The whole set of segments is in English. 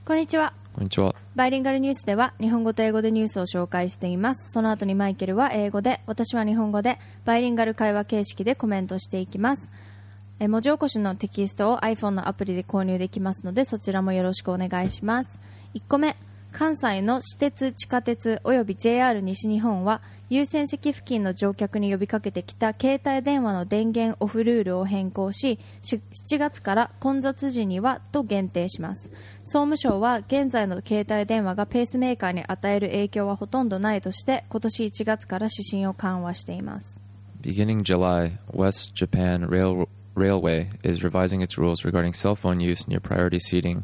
こんにちは。 こんにちは。 バイリンガルニュースでは日本語と英語でニュースを紹介しています。その後にマイケルは英語で、私は日本語でバイリンガル会話形式でコメントしていきます。文字起こしのテキストを iPhone のアプリで購入できますので、そちらもよろしくお願いします。1個目、関西の私鉄、地下鉄および JR 西日本は優先席付近の乗客に呼びかけてきた携帯電話の電源オフルールを変更し、7月から混雑時にはと限定します。総務省は現在の携帯電話がペースメーカーに与える影響はほとんどないとして今年1月から指針を緩和しています。 Beginning July, West Japan Railway is revising its rules regarding cell phone use near priority seating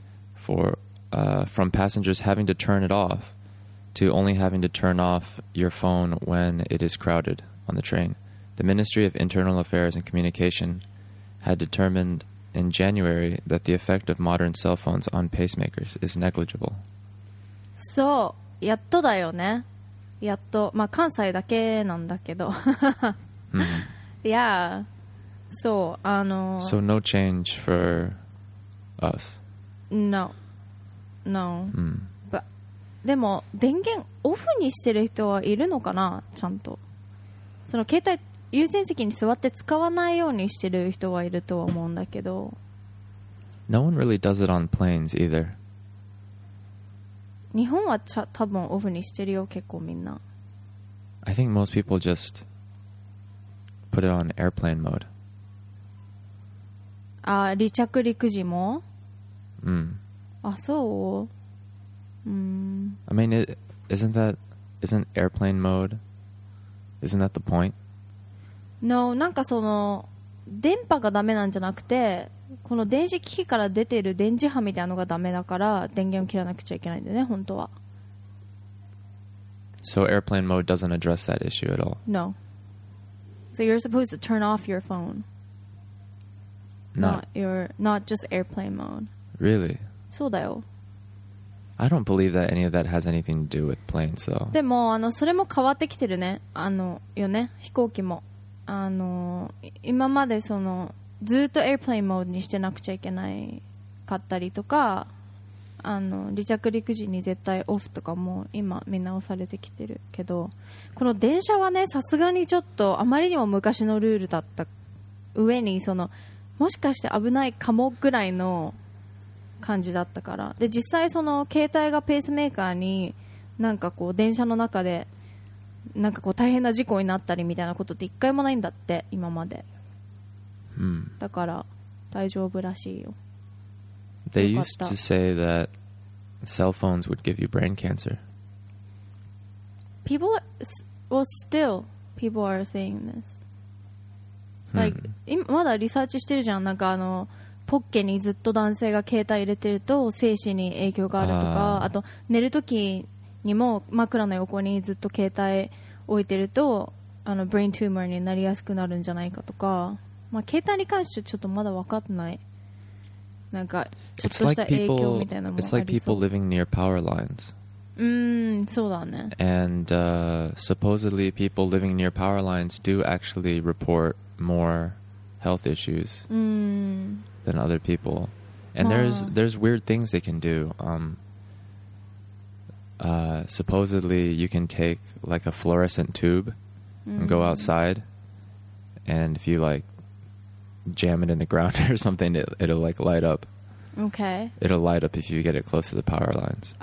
from passengers having to turn it off to only having to turn off your phone when it is crowded on the train. The Ministry of Internal Affairs and Communication had determined in January that the effect of modern cell phones on pacemakers is negligible. そう、やっとだよね。やっと、まあ関西だけなんだけど。いや、そう、 So no change for us? No. でも電源オフにしてる人はいるのかな、ちゃんと。その携帯優先席に座って使わないようにしてる人はいるとは思うんだけど。 No one really does it on planes either. 日本は多分オフにしてるよ、結構みんな。 I think most people just put it on airplane mode. 離着陸時も？あ、そう。 I mean, isn't airplane mode? Isn't that the point? No, なんかその電波がダメなんじゃなくて、この電子機器から出てる電磁波みたいなのがダメだから電源を切らなくちゃいけないんだよね、本当は。 So airplane mode doesn't address that issue at all? No. So you're supposed to turn off your phone. Not just airplane mode. Really? そうだよ。 I don't believe that any of that has anything to do with planes, though. でもそれも変わってきてるね。よね、飛行機も。今までそのずっと airplane mode にしてなくちゃいけないかったりとか、離着陸時に絶対オフとかも今見直されてきてるけど、この電車はね、さすがにちょっとあまりにも昔のルールだった上に、そのもしかして危ないかもぐらいの感じだったから。で、実際その携帯がペースメーカーになんかこう電車の中でなんかこう大変な事故になったりみたいなことって一回もないんだって、今まで。だから大丈夫らしいよ。 They used to say that cell phones would give you brain cancer. People are saying this. Like, 今まだリサーチしてるじゃん。なんかポッケにずっと男性が携帯入れてると精子に影響があるとか、あと寝るときにも枕の横にずっと携帯置いてるとブレイントゥーマーになりやすくなるんじゃないかとか、まあ、携帯に関してちょっとまだ分かってない。なんかちょっとした影響みたいなのもありそう。 It's like people living near power lines. そうだね。 And supposedly people living near power lines do actually report more health issues than other people. And there's weird things they can do. Supposedly you can take like a fluorescent tube and go outside, and if you like jam it in the ground or something, it'll like light up. Okay. It'll light up if you get it close to the power lines.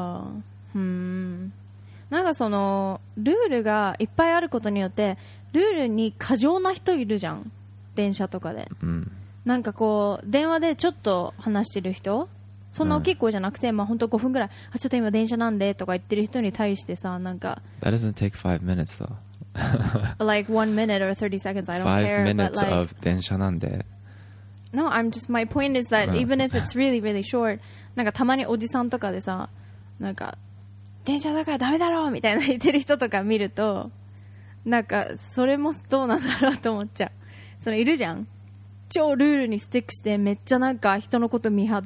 なんかそのルールがいっぱいあることによってルールに過剰な人いるじゃん、電車とかで。なんかこう電話でちょっと話してる人、そんな大きい声じゃなくて、まあ本当5分ぐらい、ちょっと今電車なんでとか言ってる人に対してさ、なんか That doesn't take 5 minutes though. Like 1 minute or 30 seconds, I don't 5 care. 5 minutes but like, of 電車なんで。 No, my point is that even if it's really, really short, なんかたまにおじさんとかでさ、なんか電車だからダメだろうみたいな言ってる人とか見ると、なんかそれもどうなんだろうと思っちゃう。そのいるじゃん、超ルールにスティックしてめっちゃなんか人のこと見張って、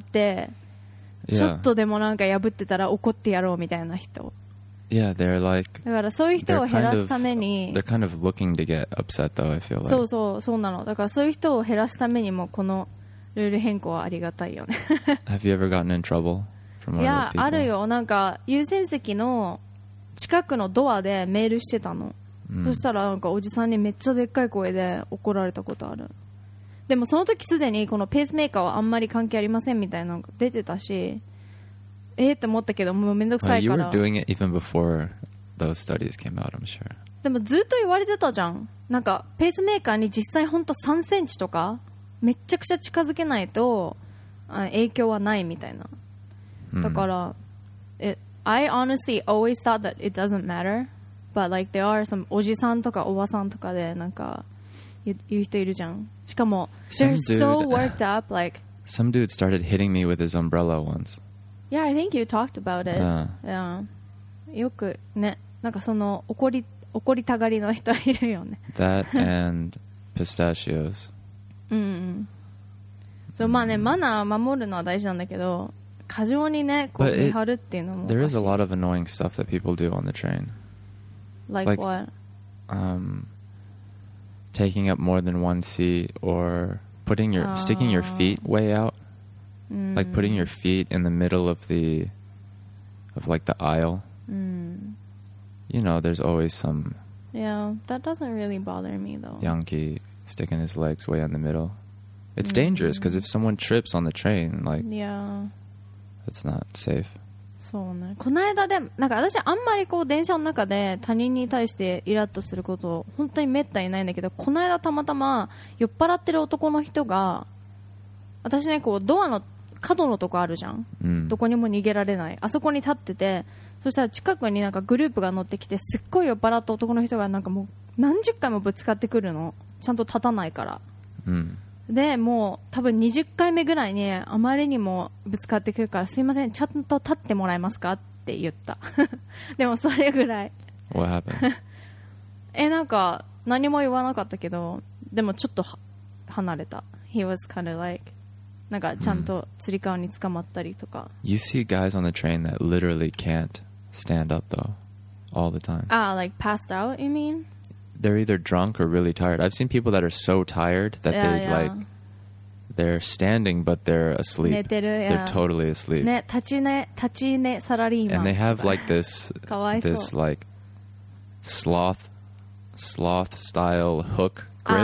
ちょっとでもなんか破ってたら怒ってやろうみたいな人。 Yeah, they're like. だからそういう人を減らすために。 They're kind of looking to get upset though, I feel like. そうなの。だからそういう人を減らすためにもこのルール変更はありがたいよね。 Have you ever gotten in trouble? from い one of those や people? あるよ。なんか優先席の近くのドアでメールしてたの、そしたらなんかおじさんにめっちゃでっかい声で怒られたことある。でもその時すでにこのペースメーカーはあんまり関係ありませんみたいなのが出てたし、って思ったけど、もうめんどくさい You か were ら。 doing it even before those studies came out, I'm sure. でもずっと言われてたじゃん。なんかペースメーカーに実際ほんと3センチとかめっちゃくちゃ近づけないと影響はないみたいな。だから、I honestly always thought that it doesn't matter, but like there are some おじさんとかおばさんとかでなんか言う人いるじゃん。しかも they're so worked up, like Some dude started hitting me with his umbrella once. Yeah, I think you talked about it. Yeah. よくね、なんかその怒りたがりの人いるよね。 That and pistachios. そう、まあね、マナー守るのは大事なんだけど、過剰にね、こう見張るっていうのもおかしい。 There is a lot of annoying stuff that people do on the train. Like what? Taking up more than one seat or sticking your feet way out. Like putting your feet in the middle of like the aisle. You know, there's always some Yeah, that doesn't really bother me though. Yankee sticking his legs way in the middle. It's dangerous because if someone trips on the train, like, Yeah. it's not safe. そうね。この間で、なんか私あんまりこう電車の中で他人に対してイラッとすること本当にめったにないんだけど、この間たまたま酔っ払ってる男の人が、私ね、こうドアの角のとこあるじゃん、どこにも逃げられない、あそこに立ってて、そしたら近くになんかグループが乗ってきて、すっごい酔っ払った男の人がなんかもう何十回もぶつかってくるの、ちゃんと立たないから、でもう多分20回目ぐらいにあまりにもぶつかってくるから、すいませんちゃんと立ってもらえますかって言ったでもそれぐらい。 What happened? なんか何も言わなかったけど、でもちょっと離れた。 He was kind of like なんかちゃんとつり革に捕まったりとか。 You see guys on the train that literally can't stand up though, all the time. Like passed out, you mean? They're either drunk or really tired. I've seen people that are so tired that they're standing but they're asleep. 寝てる、 they're totally asleep. ね、立ち寝サラリーマン。 And they have like this かわいそう。 this like sloth style hook grip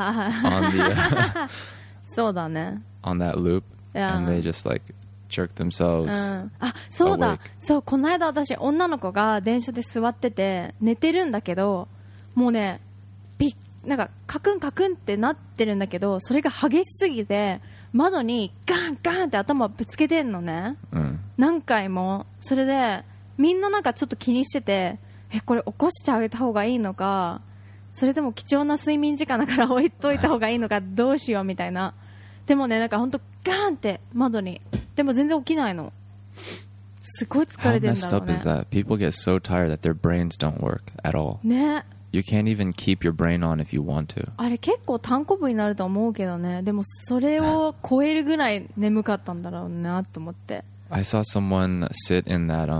on the そうだね。 on that loop, and they just like jerk themselves. あ、そうだ awake. そう、この間私女の子が電車で座ってて寝てるんだけど、もうね、なんかカクンカクンってなってるんだけど、それが激しすぎて窓にガンガンって頭ぶつけてんのね、何回も。それでみんななんかちょっと気にしてて、これ起こしてあげた方がいいのか、それでも貴重な睡眠時間だから置いといた方がいいのか、どうしようみたいな。でもね、なんかほんとガンって窓に、でも全然起きないの。すごい疲れてるんだろう How messed up ね。 is that? People get so tired that their brains don't work at all. ね。 You can't even keep your brain on if you want to. あれ結構単行部になると思うけどね。でもそれを超えるぐらい眠かったんだろうなと思って。 I saw someone sit in that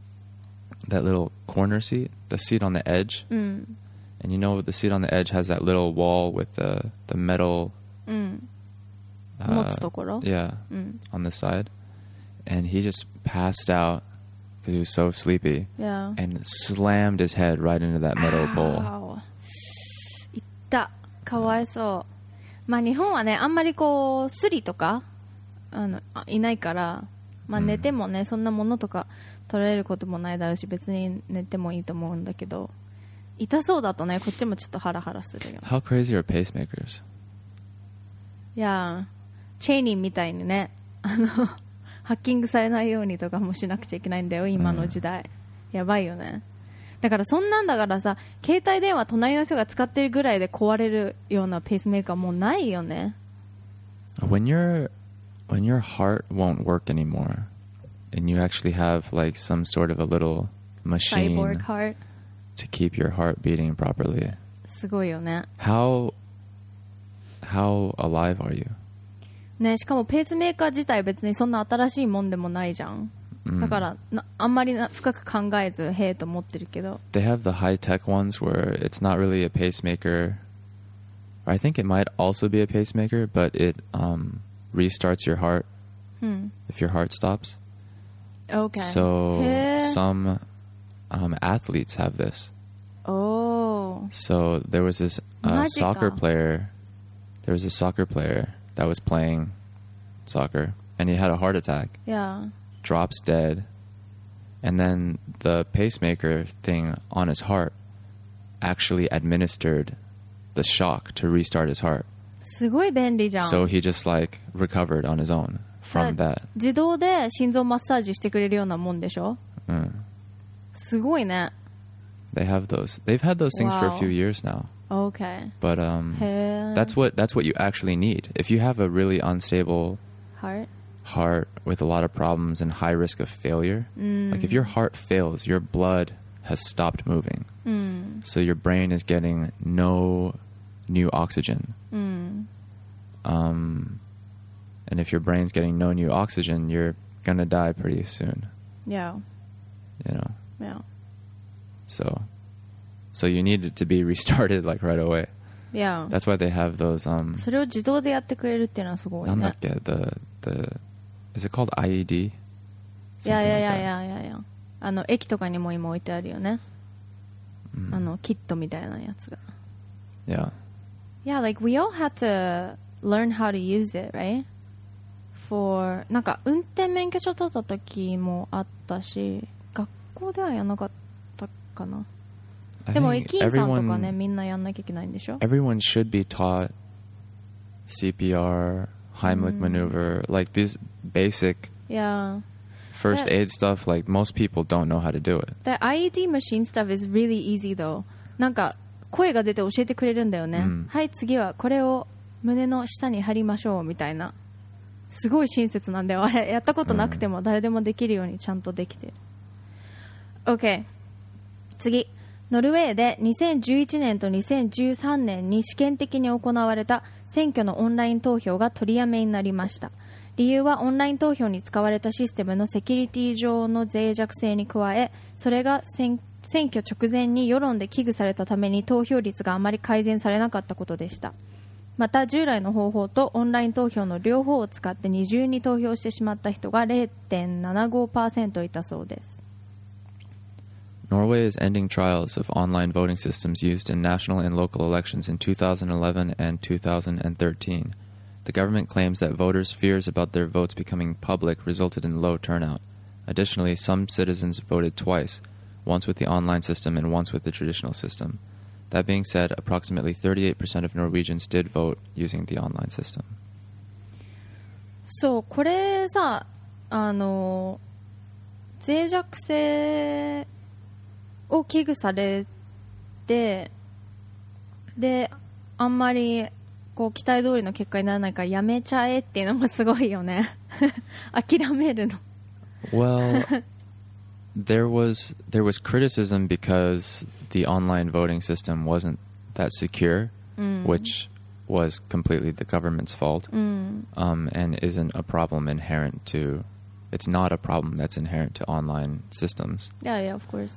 little corner seat, the seat on the edge. And you know the seat on the edge has that little wall with the metal 持つところ yeah, on the side. And he just passed out because he was so sleepy, Yeah. and slammed his head right into that metal pole. いった。かわいそう。まあ日本はね、あんまりこうスリとかいないから、まあ寝てもね、そんなものとか取られることもないだろうし、別に寝てもいいと思うんだけど、痛そうだとね、こっちもちょっとハラハラするよ。 How crazy are pacemakers? いやー、チェイニーみたいにね、ハッキングされないようにとかもしなくちゃいけないんだよ、今の時代。やばいよね。だからそんなんだからさ、携帯電話隣の人が使ってるぐらいで壊れるようなペースメーカーもうないよね。 When your heart won't work anymore, and you actually have like some sort of a little machine Cyborg heart. to keep your heart beating properly, すごいよね。 how alive are you? ね、しかもペースメーカー自体別にそんな新しいもんでもないじゃん。だからあんまり深く考えずへえと思ってるけど。 They have the high-tech ones where it's not really a pacemaker. Or I think it might also be a pacemaker, but it restarts your heart if your heart stops. Okay. So へー some athletes have this. Oh. So there was this マジか。 soccer player. There was a soccer player that was playing soccer, and he had a heart attack, Yeah. drops dead, and then the pacemaker thing on his heart actually administered the shock to restart his heart. すごい便利じゃん。 So he just like recovered on his own from that. 自動で心臓マッサージしてくれるようなもんでしょ。すごいね。 They have those. They've had those things for a Wow. few years now. Okay. But へー that's what you actually need. If you have a really unstable Heart? heart with a lot of problems and high risk of failure, like if your heart fails, your blood has stopped moving. So your brain is getting no new oxygen. And if your brain's getting no new oxygen, you're gonna die pretty soon. Yeah. You know. Yeah. So you need it to be restarted like right away. Yeah. That's why they have those それを自動でやってくれるっていうのはすごいね。 なんだっけ the is it called IED? いや Something いや like いや that. いやいやいや。駅とかにも今置いてあるよね。キットみたいなやつが。 Yeah. Yeah, like we all had to learn how to use it, right? For なんか運転免許証取った時もあったし、学校ではやんなかったかな。 I でも think 駅員さんとかね、 everyone みんなやんなきゃいけないんでしょ。 everyone should be taught CPR, Heimlich maneuver, like these basic Yeah. first That- aid stuff. Like most people don't know how to do it. The IED machine stuff is really easy though. なんか声が出て教えてくれるんだよね。はい、次はこれを胸の下に貼りましょうみたいな。すごい親切なんだよ。あれやったことなくても誰でもできるようにちゃんとできてる。OK。次。ノルウェーで2011年と2013年に試験的に行われた選挙のオンライン投票が取りやめになりました。理由はオンライン投票に使われたシステムのセキュリティ上の脆弱性に加え、それが選挙直前に世論で危惧されたために投票率があまり改善されなかったことでした。また従来の方法とオンライン投票の両方を使って二重に投票してしまった人が 0.75% いたそうです。 Norway is ending trials of online voting systems used in national and local elections in 2011 and 2013. The government claims that voters' fears about their votes becoming public resulted in low turnout. Additionally, some citizens voted twice, once with the online system and once with the traditional system. That being said, approximately 38% of Norwegians did vote using the online system. そう、これさ、脆弱性を危惧されて、で、あんまりこう期待通りの結果にならないからやめちゃえっていうのもすごいよね。諦めるの。 Well, there was criticism because the online voting system wasn't that secure, which was completely the government's fault, and isn't a problem inherent to. It's not a problem that's inherent to online systems. Yeah, yeah, of course.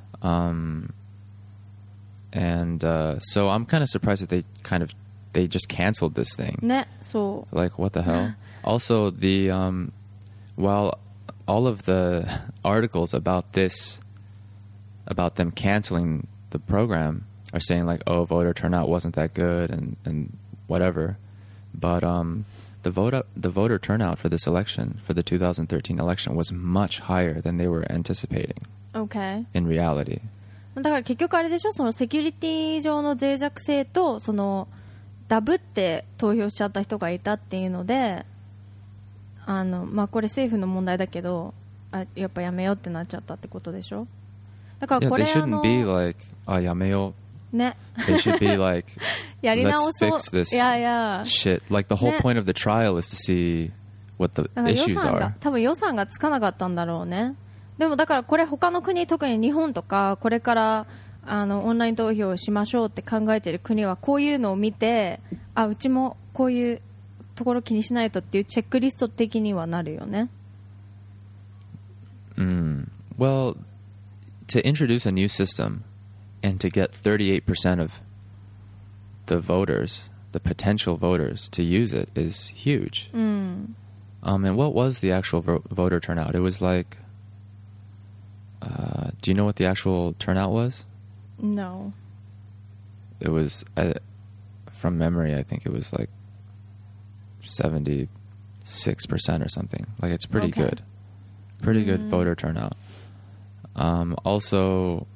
So I'm kind of surprised that they just canceled this thing. ね、そう。 Like, what the hell? Also, while all of the articles about them canceling the program are saying like, oh, voter turnout wasn't that good and whatever, but the voter turnout for this election, for the 2013 election, was much higher than they were anticipating. Okay. In reality. だから結局あれでしょ、そのセキュリティ上の脆弱性とそのダブって投票しちゃった人がいたっていうので、まあこれ政府の問題だけど、やっぱやめようってなっちゃったってことでしょ。だから Yeah, こ they れ shouldn't be like, やめよう。 ね。 They should be like, やり直 let's そう。 fix this いやいや。 shit. Like the whole ね。 point of the trial is to see what the だから issues are. 多分予算がつかなかったんだろうね。でもだからこれ他の国、特に日本とかこれからオンライン投票をしましょうって考えている国はこういうのを見て、うちもこういうところ気にしないとっていうチェックリスト的にはなるよね。 Well, to introduce a new system and to get 38% of the voters, the potential voters, to use it is huge. And what was the actual voter turnout? It was like Do you know what the actual turnout was? No. It was, from memory, I think it was like 76% or something. Like, it's pretty good. Pretty good voter turnout. Also,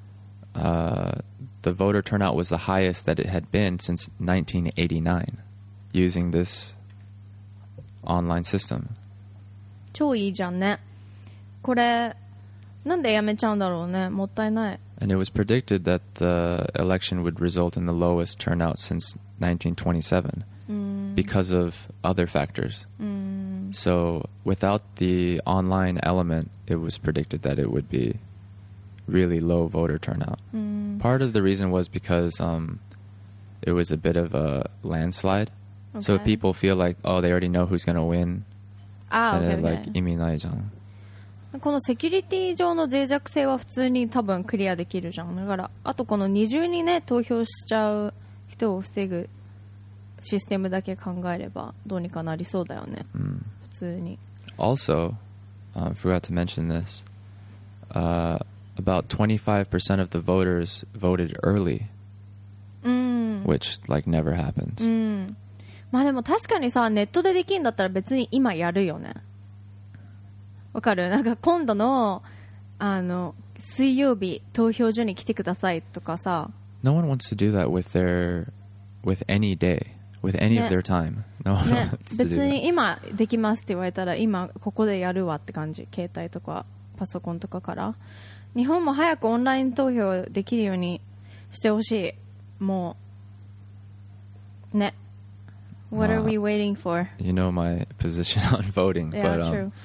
the voter turnout was the highest that it had been since 1989 using this online system. 超いいじゃんね。これなんでやめちゃうんだろうね。もったいない。 And it was predicted that the election would result in the lowest turnout since 1927 because of other factors. So without the online element, it was predicted that it would be really low voter turnout. Part of the reason was because it was a bit of a landslide. Okay. So if people feel like, oh, they already know who's going to win, then okay, it like 意味ないじゃん。 このセキュリティ上の脆弱性は普通に多分クリアできるじゃん。だからあとこの二重にね投票しちゃう人を防ぐシステムだけ考えればどうにかなりそうだよね。普通に。 Also, forgot to mention this. About 25% of the voters voted early, which like never happens. まあでも確かにさネットでできるんだったら別に今やるよね。わかる？なんか今度の水曜日投票所に来てくださいとかさ。 No one wants to do that with any day, with any of their time. No one wants to do that. 別に今できますって言われたら今ここでやるわって感じ。携帯とかパソコンとかから。日本も早くオンライン投票できるようにしてほしい。もうね。What are we waiting for? You know my position on voting, Yeah, but true.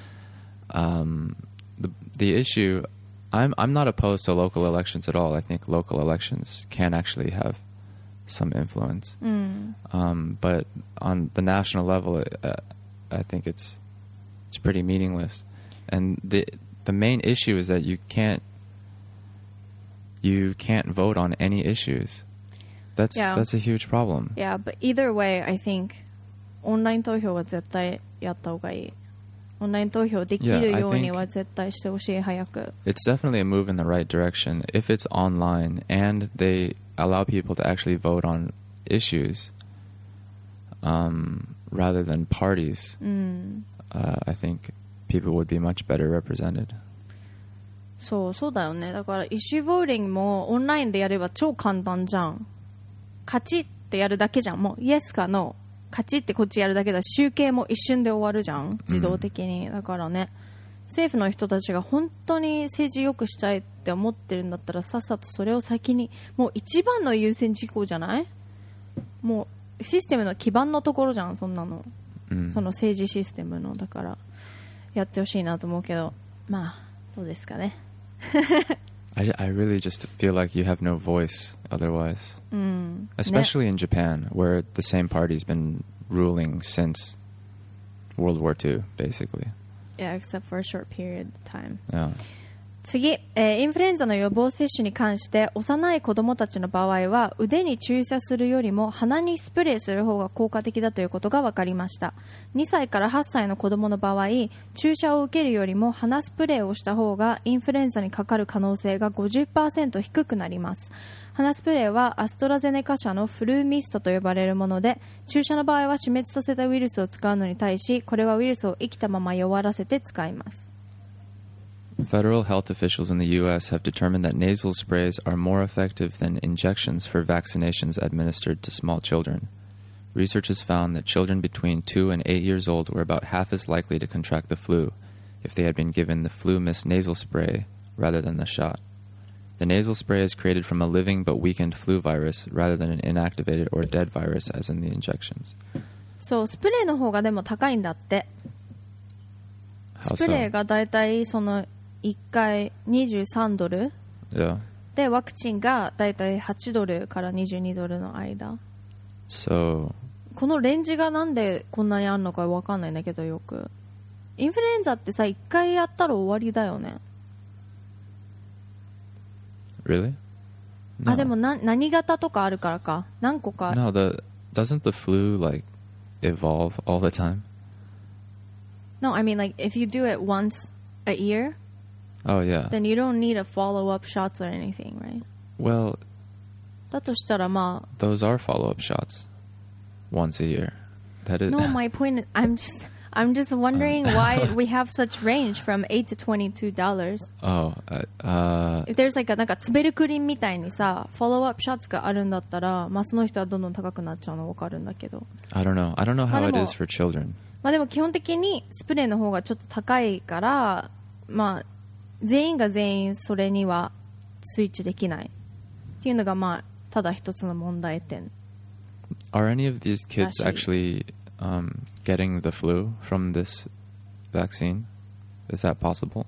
The issue, I'm not opposed to local elections at all. I think local elections can actually have some influence. But on the national level, I think it's pretty meaningless. And the main issue is that you can't vote on any issues. That's a huge problem. Yeah, but either way, I think オンライン投票は絶対やった方がいい。オンライン投票できるようには絶対してほしい、早く。 It's definitely a move in the right direction. If it's online and they allow people to actually vote on issues rather than parties, I think people would be much better represented. そうだよね。だからイシューボーリングもオンラインでやれば超簡単じゃん。勝ちってやるだけじゃん。もうイエスかノー。勝ちってこっちやるだけだ。集計も一瞬で終わるじゃん。自動的に。だからね。政府の人たちが本当に政治良くしたいって思ってるんだったらさっさとそれを先に。もう一番の優先事項じゃない？もうシステムの基盤のところじゃん。そんなの。その政治システムの。だからやってほしいなと思うけど。まあどうですかね。 I really just feel like you have no voice otherwise. Especially in Japan, where the same party's been ruling since World War II, basically. Yeah, except for a short period of time. Yeah. 次、インフルエンザの予防接種に関して幼い子どもたちの場合は腕に注射するよりも鼻にスプレーする方が効果的だということが分かりました。2歳から8歳の子どもの場合、注射を受けるよりも鼻スプレーをした方がインフルエンザにかかる可能性が 50% 低くなります。鼻スプレーはアストラゼネカ社のフルーミストと呼ばれるもので、注射の場合は死滅させたウイルスを使うのに対し、これはウイルスを生きたまま弱らせて使います。 Federal health officials in the U.S. have determined that nasal sprays are more effective than injections for vaccinations administered to small children. Research has found that children between 2 and 8 years old were about half as likely to contract the flu if they had been given the FluMist nasal spray rather than the shot. The nasal spray is created from a living but weakened flu virus rather than an inactivated or dead virus as in the injections. そう、スプレーの方がでも高いんだって。スプレーがだいたいその1回23ドル、 yeah. でワクチンがだいたい8ドルから22ドルの間。 So, このレンジがなんでこんなにあるのか分かんないんだけど、よくインフルエンザってさ1回やったら終わりだよね。 Really? No. あ、でも何型とかあるからか。何個か。 No, doesn't the flu like evolve all the time? No, I mean like if you do it once a year. Oh, yeah. then you don't need a follow-up shots or anything, right? Well, だとしたらまあ those are follow-up shots once a year. That is. No, my point is, I'm just wondering why we have such range from $8 to $22. Oh, If there's like なんかツベルクリンみたいにさ、フォローアップシャツがあるんだったら、まあその人はどんどん高くなっちゃうの分かるんだけど。 I don't know. I don't know how まあで it も is for children. まあでも基本的にスプレーの方がちょっと高いから、まあ全員が全員それにはスイッチできないっていうのがまあただ一つの問題点。 Are any of these kids Actually- actually getting the flu from this vaccine? Is that possible?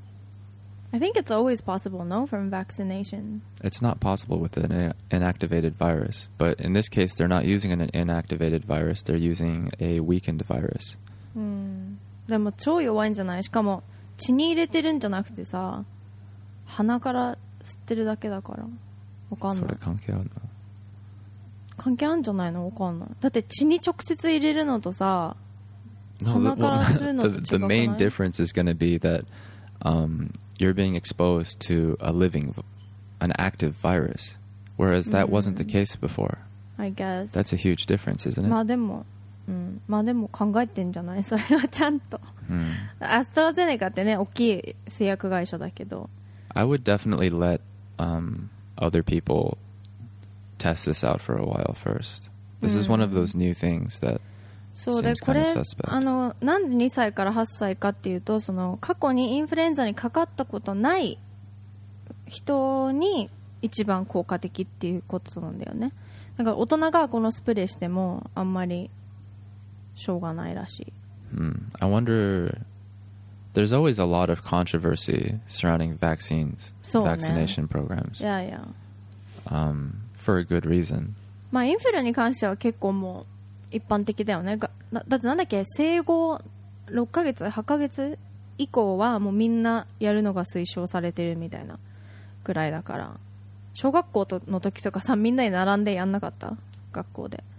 I think it's always possible, no, from vaccination. It's not possible with an inactivated virus. But in this case, they're not using an inactivated virus. They're using a weakened virus. でも超弱いんじゃない？しかも血に入れてるんじゃなくてさ、鼻から吸ってるだけだからわかんない。 それ関係あるの？ 関係あるんじゃないの？わかんない。だって血に直接入れるのとさ、 No, 鼻から吸うのと違くない？ the main difference is going to be that you're being exposed to an active virus, whereas that wasn't the case before. I guess. That's a huge difference, isn't it? まあでも考えてんじゃない？それはちゃんと。アストラゼネカってね、大きい製薬会社だけど。 I would definitely let other people test this out for a while first. This is one of those new things that そうで seems これ kind of suspect. なんで2歳から8歳かっていうと、その過去にインフルエンザにかかったことない人に一番効果的っていうことなんだよね。だから大人がこのスプレーしてもあんまりしょうがないらしい。 I wonder. There's always a lot of controversy surrounding vaccines, そうね。 vaccination programs, いやいや。 for a good reason. まあインフルに関しては結構もう一般的だよね。だってなんだっけ、生後6ヶ月8ヶ月以降はもうみんなやるのが推奨されてるみたいなくらいだから。小学校の時とかさ、みんなに並んでやんなかった？学校で。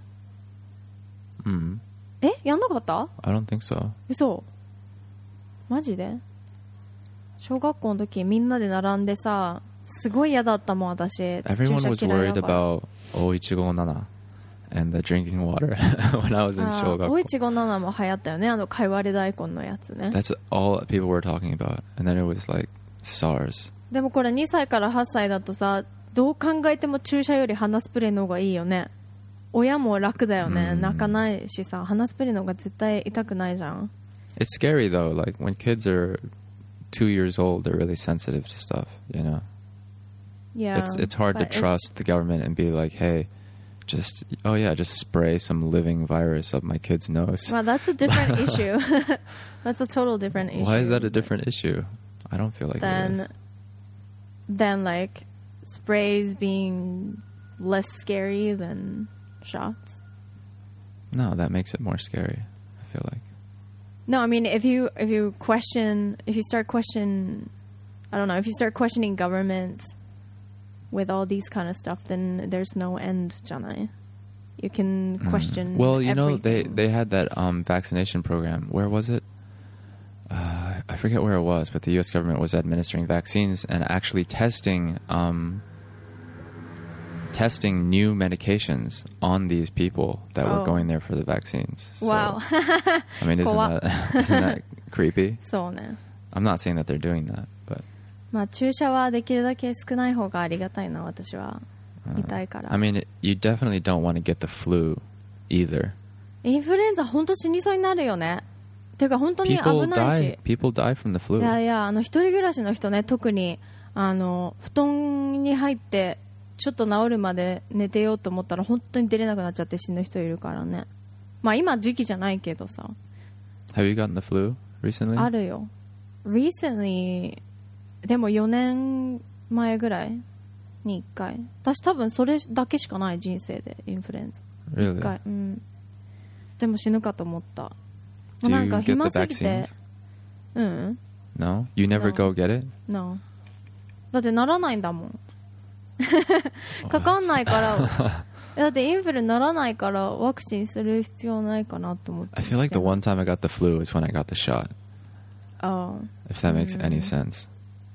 やんなかった？ I don't think so. 嘘？マジで？小学校の時みんなで並んでさ、すごい嫌だったもん私。 Everyone was 注射嫌い worried だから。 about O157 and the drinking water when I was in 小学校。 O157 も流行ったよね、かいわれ大根のやつね。 That's all people were talking about. And then it was like SARS. でもこれ2歳から8歳だとさ、どう考えても注射より鼻スプレーの方がいいよね。親も楽だよね。泣かないしさ、鼻スプレーの方が絶対痛くないじゃん。 It's scary though. Like when kids are 2 years old, they're really sensitive to stuff, you know? Yeah, It's hard to but trust the government and be like, hey, just spray some living virus up my kid's nose. Well, that's a different issue. That's a total different issue. Why is that a different issue? I don't feel like it is. Then like sprays being less scary than shots. No, that makes it more scary, I feel like. No, I mean if you start questioning governments with all these kind of stuff, then there's no end, じゃない? You can question Well, you know, everything. they had that vaccination program. Where was it? I forget where it was, but the U.S. government was administering vaccines and actually testing new medications on these people that were going there for the vaccines. So, Wow. I mean, isn't that creepy? そうね。 I'm not saying that they're doing that, but まあ注射はできるだけ少ない方がありがたいな、私は。痛いから。 I mean, you definitely don't want to get the flu either. インフルエンザ本当死にそうになるよね。ていうか本当に危 People ないし。 die from the flu. いやいや、一人暮らしの人ね、特に布団に入ってちょっと治るまで寝てようと思ったら本当に出れなくなっちゃって死ぬ人いるからね。まあ今時期じゃないけどさ。 Have you gotten the flu recently? あるよ。recently でも4年前ぐらいに1回。私多分それだけしかない人生でインフルエンザ。 Really? 1回。うん。でも死ぬかと思った。 Do なん you か get 暇 the すぎて。 vaccines? うん。 No? You never No. go get it? No. だってならないんだもん。かかんないからだってインフルならないからワクチンする必要ないかなと思って I feel like the one time I got the flu is when I got the shot. Oh. If that makes any sense.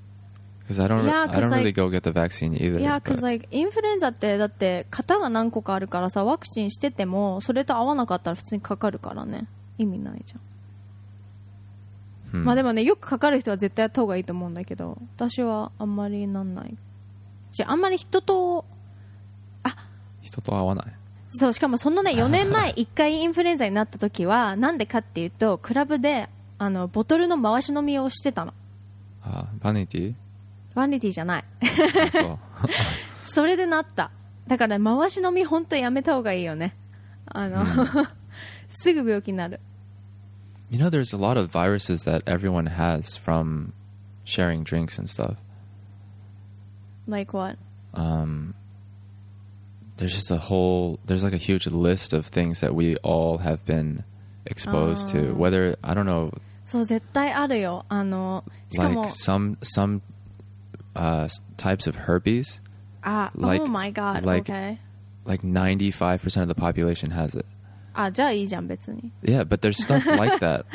Because I don't Yeah, 'cause I don't really like- go get the vaccine either. Yeah, but- because like インフルエンザってだって型が何個かあるからさ、ワクチンしててもそれと合わなかったら普通にかかるからね、意味ないじゃん。まあでもね、よくかかる人は絶対やった方がいいと思うんだけど、私はあんまりなんないし、あんまり人と合わない。 そう、しかもそのね、4年前1回インフルエンザになった時はなんでかっていうと、クラブでボトルの回し飲みをしてたの。 バニティバニティじゃないそう。 それでなった。だから回し飲み本当やめた方がいいよね。すぐ病気になる。 You know, there's a lot of viruses that everyone has from sharing drinks and stuff. Like what? There's like a huge list of things that we all have been exposed to. Whether, I don't know, そう絶対あるよ。しかも like some types of herpes, like- oh my god, like- okay. like 95% of the population has it. じゃあいいじゃん別に。 Yeah, but there's stuff like that.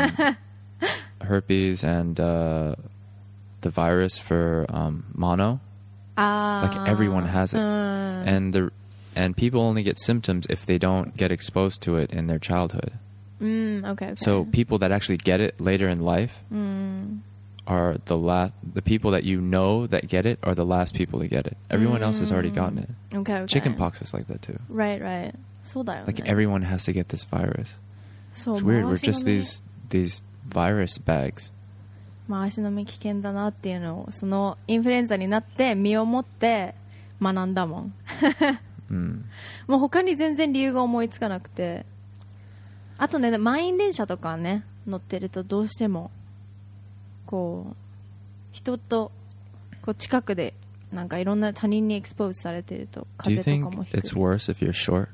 Herpes and the virus for mono. Like everyone has it. And people only get symptoms if they don't get exposed to it in their childhood. Okay. So people that actually get it later in life are the people that you know that get it are the last people to get it. Everyone else has already gotten it. Okay. Chickenpox is like that too. Right. そうだよね。 Like everyone has to get this virus. そう It's weird. We're 回し just 飲み these virus bags. 回し飲み危険だなっていうのを、そのインフルエンザになって身をもって学んだもん。もう他に全然理由が思いつかなくて、あとね、満員電車とかね乗ってるとどうしてもこう人とこう近くでなんかいろんな他人にエクスポーズされてると Do you 風邪 think とかもひく。 it's worse if you're short?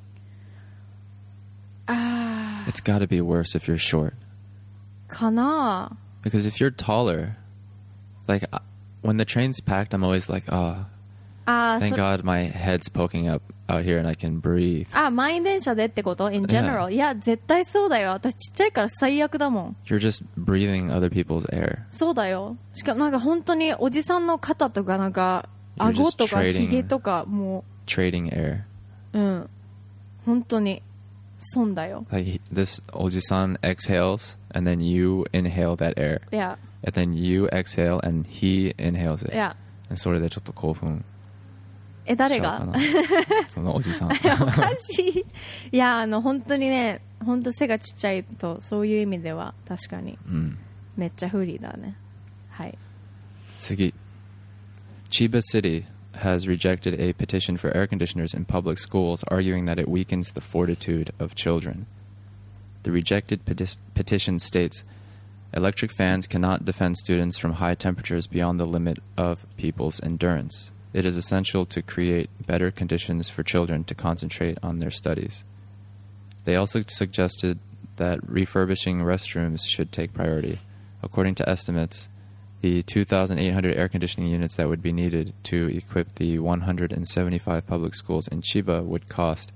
It's got to be worse if you're short. かな Because if you're taller, like when the train's packed, I'm always like, oh, あ。 thank God my head's poking up out here and I can breathe. 満員電車でってこと in general、 いや絶対そうだよ。私ちっちゃいから最悪だもん。 You're just breathing other people's air. そうだよ。しかもなんか本当におじさんの肩とかなんか You're just 顎とか trading- ひげとかも Trading air. う本当に損だよ。 Like this ojisan exhales and then you inhale that air. いや And then you exhale and he inhales it. いや And それでちょっと興奮誰がしちゃうかな。そのおじさん。 おかしい。いや本当にね、本当背がちっちゃいとそういう意味では確かにめっちゃ不利だね。はい。 次。Chiba City has rejected a petition for air conditioners in public schools, arguing that it weakens the fortitude of children. The rejected petition states, electric fans cannot defend students from high temperatures beyond the limit of people's endurance. It is essential to create better conditions for children to concentrate on their studies. They also suggested that refurbishing restrooms should take priority. According to estimates, the 2,800 air conditioning units that would be needed to equip the 175 public schools in Chiba would cost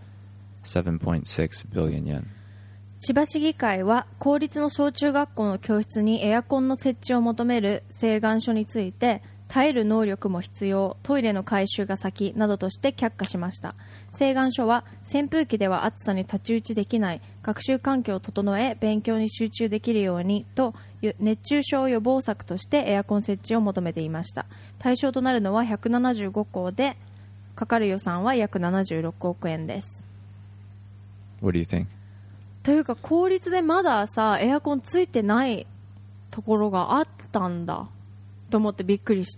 7.6 billion yen. 千葉市議会は公立の小中学校の教室にエアコンの設置を求める請願書について、耐える能力も必要、トイレの改修が先などとして却下しました。請願書は扇風機では暑さに太刀打ちできない、学習環境を整え勉強に集中できるようにと熱中症予防策としてエアコン設置を求めていました。対象となるのは175校で、かかる予算は約76億円です。 What do you think? というか公立でまださエアコンついてないところがあったんだと思ってびっくりした。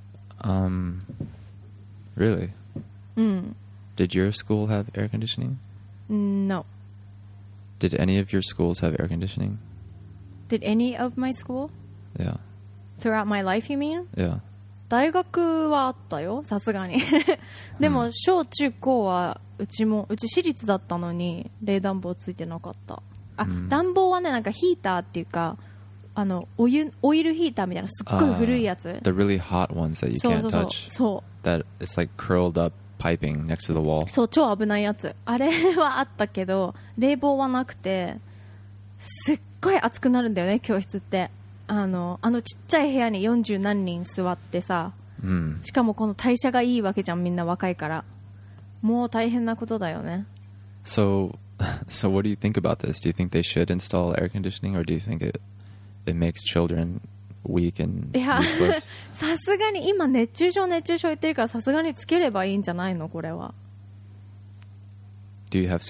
Really? うん。 Did your school have air conditioning? No. Did any of your schools have air conditioning? Did any of my school? Yeah. Throughout my life, you mean? Yeah. 大学はあったよ、さすがに。でも、小中高はうち私立だったのに冷暖房ついてなかった。暖房はね、なんかヒーターっていうかオイルヒーターみたいなすっごい古いやつ。 The really hot ones that you そう can't そうそう touch. そう That it's like curled up piping next to the wall. そう、超危ないやつ。あれはあったけど冷房はなくてすっごい暑くなるんだよね、教室って。 ちっちゃい部屋に40何人座ってさ、しかもこの代謝がいいわけじゃん、みんな若いから。もう大変なことだよね。 So what do you think about this? Do you think they should install air conditioning, or do you think it makes children weak and いや useless? さすがに今熱中症言ってるから、さすがにつければいいんじゃないのこれは。 Do you have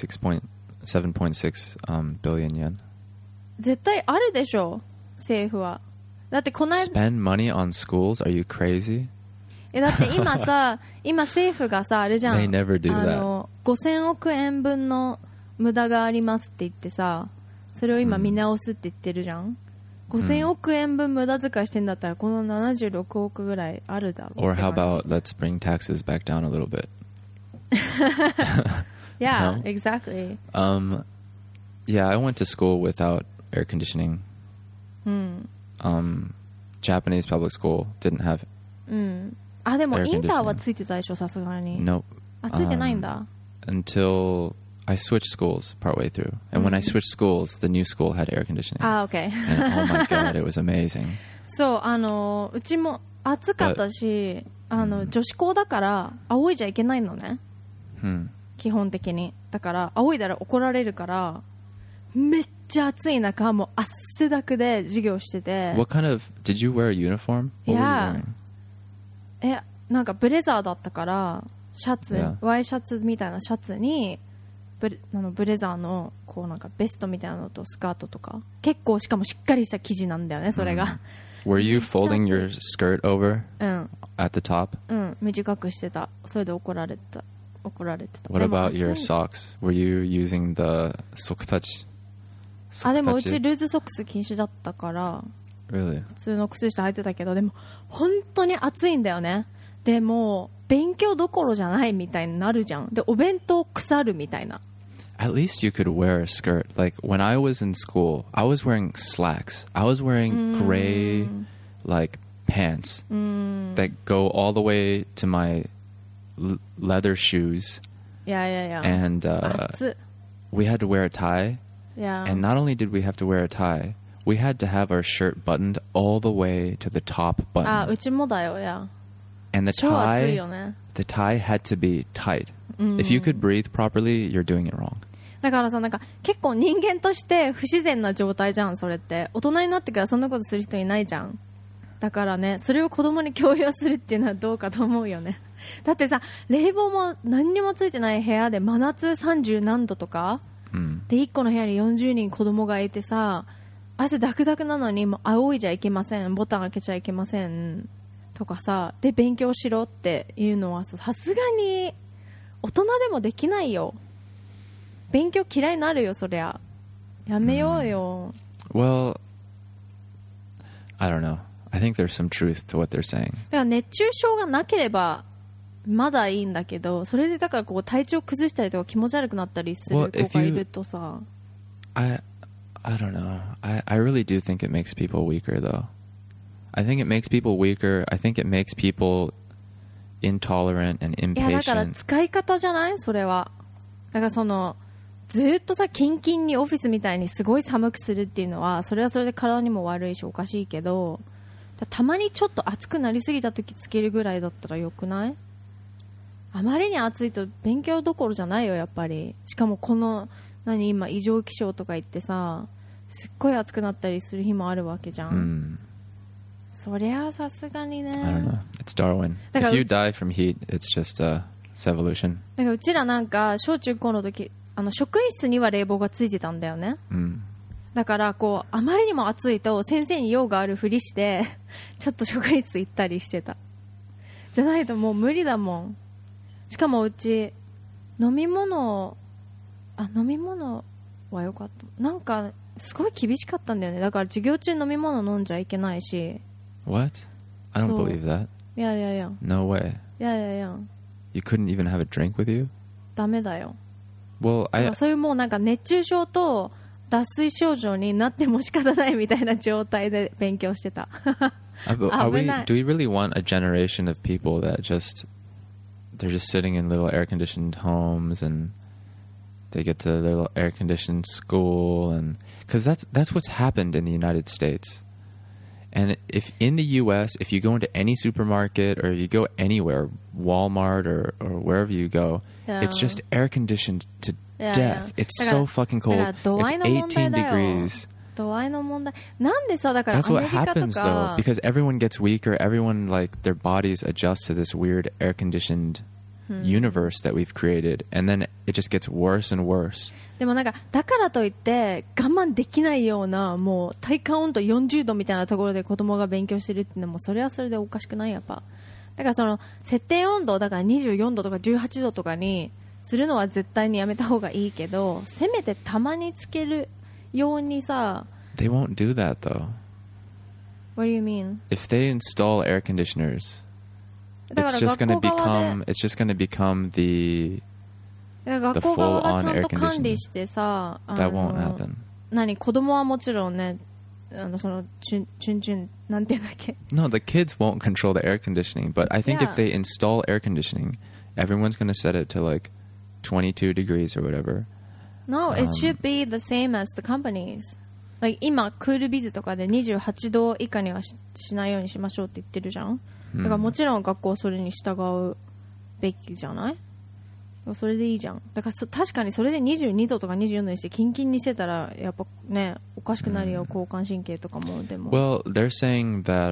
7.6 billion yen? 絶対あるでしょ政府は。だってこの間 Spend money on schools? Are you crazy? だって今さ今政府がさあれじゃん、 They never do that. 5000億円分の無駄がありますって言ってさ、それを今見直すって言ってるじゃん、5000億円分無駄遣いしてんだったらこの76億ぐらいあるだろう。 Or how about let's bring taxes back down a little bit? Yeah, No? exactly. Yeah, I went to school without air conditioning. Japanese public school didn't have あ、でも air インターは conditioning. ついてたでしょさすがに。 Nope. あ、ついてないんだ。 Until I switched schools partway through. And when I switched schools, the new school had air conditioning. あ、OK And oh my god, it was amazing. そううちも暑かったし、女子校だから仰いじゃいけないのね、基本的に。だから仰いだら怒られるから、めっちゃ暑い中もう汗だくで授業してて。 What kind of did you wear a uniform? What were you Yeah. wearing? なんかブレザーだったからシャツ、 Yeah. ワイシャツみたいなシャツにブレザーのこうなんかベストみたいなのとスカートとか、結構しかもしっかりした生地なんだよねそれが。 Were you folding your skirt over うん at the top? 短くしてた。それで怒られてた。 What about your socks? Were you using the soktouch? あ、でもうちルーズソックス禁止だったから Really? 普通の靴下履いてたけど、でも本当に暑いんだよね。でも勉強どころじゃないみたいになるじゃん。でお弁当腐るみたいな。 At least you could wear a skirt. Like when I was in school, I was wearing slacks. I was wearing gray like pants that go all the way to my leather shoes. いやいやいや And 暑 we had to wear a tie. いや And not only did we have to wear a tie, we had to have our shirt buttoned all the way to the top あ、 button. うちもだよ。いや And the 超暑い tie, よね。 the tie had to be tight. If you could breathe properly, you're doing it wrong. だからさ、なんか結構人間として不自然な状態じゃんそれって。大人になってからそんなことする人いないじゃん。だからね、それを子供に強要するっていうのはどうかと思うよね。だってさ、冷房も何にもついてない部屋で真夏30何度とか、で1個の部屋に40人子供がいてさ、汗ダクダクなのにもう仰いじゃいけません、ボタン開けちゃいけませんとかさ、で勉強しろっていうのはさすがに大人でもできないよ。勉強嫌いになるよそりゃ。やめようよ。 Well, I don't know. I think there's some truth to what they're saying. だから熱中症がなければまだいいんだけど、それでだからこう体調崩したりとか気持ち悪くなったりする子がいるとさ、 I don't know. I really do think it makes people weaker, though. I think it makes people weaker. I think it makes people intolerant and いやだから impatient. 使い方じゃないそれは。だからそのずっとさキンキンにオフィスみたいにすごい寒くするっていうのはそれはそれで体にも悪いしおかしいけど、たまにちょっと暑くなりすぎた時つけるぐらいだったらよくない？あまりに暑いと勉強どころじゃないよやっぱり。しかもこの今異常気象とか言ってさ、すっごい暑くなったりする日もあるわけじゃん。そりゃさすがにね。 I don't know. It's Darwin. If you die from heat, it's just it's evolution. だからうちらなんか小中高の時職員室には冷房がついてたんだよね。だからこうあまりにも暑いと先生に用があるふりしてちょっと職員室行ったりしてた。じゃないともう無理だもん。しかもうち飲み物は良かった。なんかすごい厳しかったんだよね。だから授業中飲み物飲んじゃいけないし。 What? I don't believe that. いやいやいや。 No way. いやいやいや。 You couldn't even have a drink with you? ダメだよ。 Well, そういうもうなんか熱中症と脱水症状になっても仕方ないみたいな状態で勉強してた。 do we really want a generation of people that they're just sitting in little air-conditioned homes and they get to their little air-conditioned school, and because that's what's happened in the United States. And if in the U.S., if you go into any supermarket or you go anywhere, Walmart or wherever you go, Yeah. it's just air conditioned to Yeah, death. yeah. It's だから so fucking cold. だから度合い It's の問題 18 だよ。 degrees. 度合いの問題。なんでさ、だからア That's メ what リカと happens か though, because everyone gets weaker. Everyone like their bodies adjust to this weird air conditioned universe that we've created, and then it just gets worse and worse. でもなんかだからといって我慢できないようなもう体感温度40度みたいなところで子供が勉強してるっていうのもそれはそれでおかしくない？やっぱだからその設定温度だから24度とか18度とかにするのは絶対にやめた方がいいけど、せめてたまにつけるようにさ。 They won't do that though. What do you mean? If they install air conditioners, だか it's ら just going to 学校側 become it's just going to become the で学校側がちゃん full-on と air 管理してさ、 that won't happen. 何子供はもちろんね、そのチュンチュンなんていうんだっけ。 No, the kids won't control the air conditioning, but I think Yeah. if they install air conditioning, everyone's going to set it to like 22 degrees or whatever. No, it should be the same as the companies. Like 今クールビズとかで28度以下には しないようにしましょうって言ってるじゃん。だからもちろん学校はそれに従うべきじゃない？それでいいじゃん。だから確かにそれで22度とか24度にしてキンキンにしてたらやっぱねおかしくなるよ、交感神経とかも。でも Well, they're saying that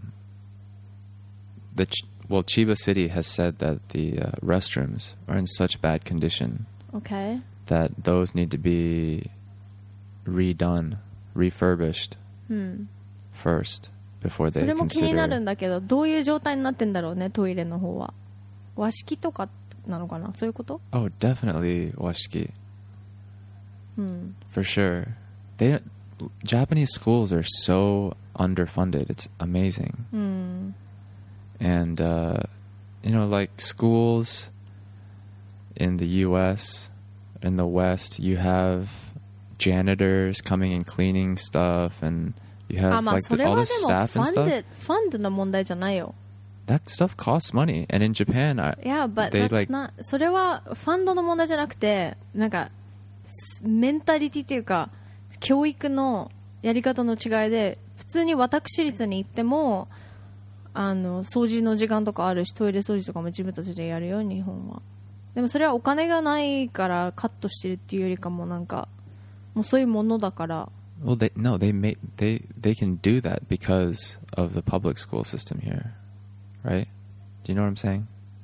Chiba City has said that the restrooms are in such bad condition Okay. that those need to be redone, refurbished first before そ they れも気になる consider. んだけど、どういう状態になってんだろうね、トイレの方は。和式とかなのかな、そういうこと？ Oh, definitely washiki. うん。 For sure. Japanese schools are so underfunded. It's amazing. うん。 And like schools in the US, in the West, you have janitors coming and cleaning stuff, and you あ、 have まあ like それ all は this でも staff フ and ァン stuff. デ、ファンデの問題じゃないよ。 That stuff costs money. And in Japan, Yeah, but they that's like not それはファンドの問題じゃなくて、なんかメンタリティっていうか教育のやり方の違いで、普通に私立に行っても掃除の時間とかあるし、トイレ掃除とかも自分たちでやるよ、日本は。でもそれはお金がないからカットしてるっていうよりかも、なんかもうそういうものだから。 well, they can do that because of the public school system here, right? Do you know what I'm saying?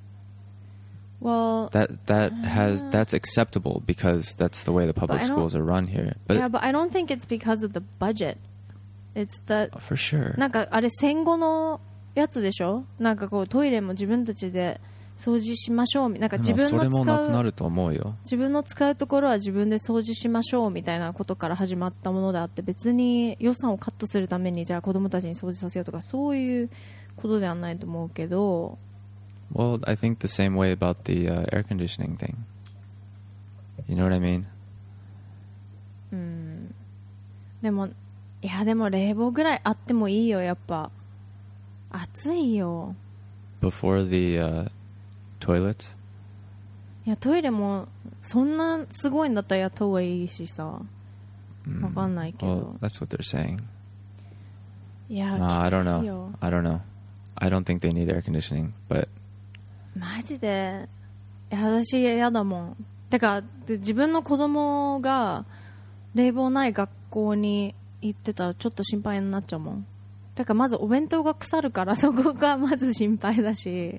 Well, That's acceptable because that's the way the public But I don't- schools are run here. But yeah, but I don't think it's because of the budget. It's the for sure. なんかあれ戦後のやつでしょ。なんかこうトイレも自分たちで掃除しましょう、なんか自分の使うところは自分で掃除しましょうみたいなことから始まったものであって、別に予算をカットするためにじゃあ子供たちに掃除させようとかそういうことではないと思うけど。 Well, I think the same way about the air conditioning thing. You know what I mean? でもいやでも冷房ぐらいあってもいいよ、やっぱ暑いよ。 Before the toilets? いやトイレもそんなすごいんだったらやった方がいいしさ、わかんないけ Well, ど。 that's what they're saying. いや No, I don't きつい know. よ I don't know. I don't think they need air conditioning, but マジで。いや私嫌だもん。てか自分の子供が冷房ない学校に行ってたらちょっと心配になっちゃうもん。てかまずお弁当が腐るからそこがまず心配だし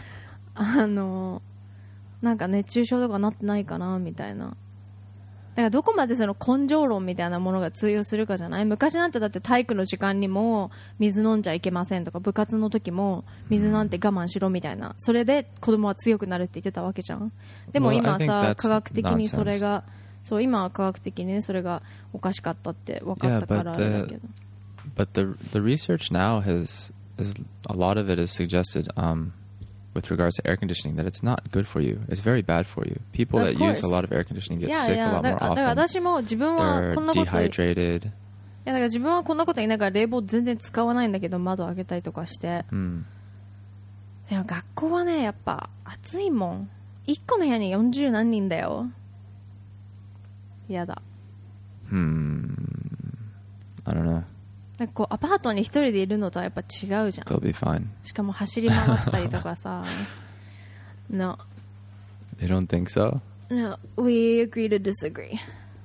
なんか熱中症とかなってないかなみたいな。だからどこまでその根性論みたいなものが通用するかじゃない。昔なんてだって体育の時間にも水飲んじゃいけませんとか、部活の時も水なんて我慢しろみたいな、それで子供は強くなるって言ってたわけじゃん。でも Well, 今 I think さ that's 科学的にそれ nonsense. がそう、今は科学的にねそれがおかしかったって分かったからあれだけど。 but the research now is a lot of it is suggested with regards to air conditioning that it's not good for you. It's very bad for you. People Of that use course. a lot of air conditioning get いや sick い a や lot だ more から often. 私も自分は They're こんなことい dehydrated. やだから自分はこんなこと言いながら冷房全然使わないんだけど、窓開けたりとかして、でも学校はねやっぱ暑いもん。1個の部屋に40何人だよ。やだ。 I don't know. なんかこうアパートに一人でいるのとはやっぱ違うじゃん。 They'll be fine. しかも走り回ったりとかさNo, You don't think so? no, we agree to disagree.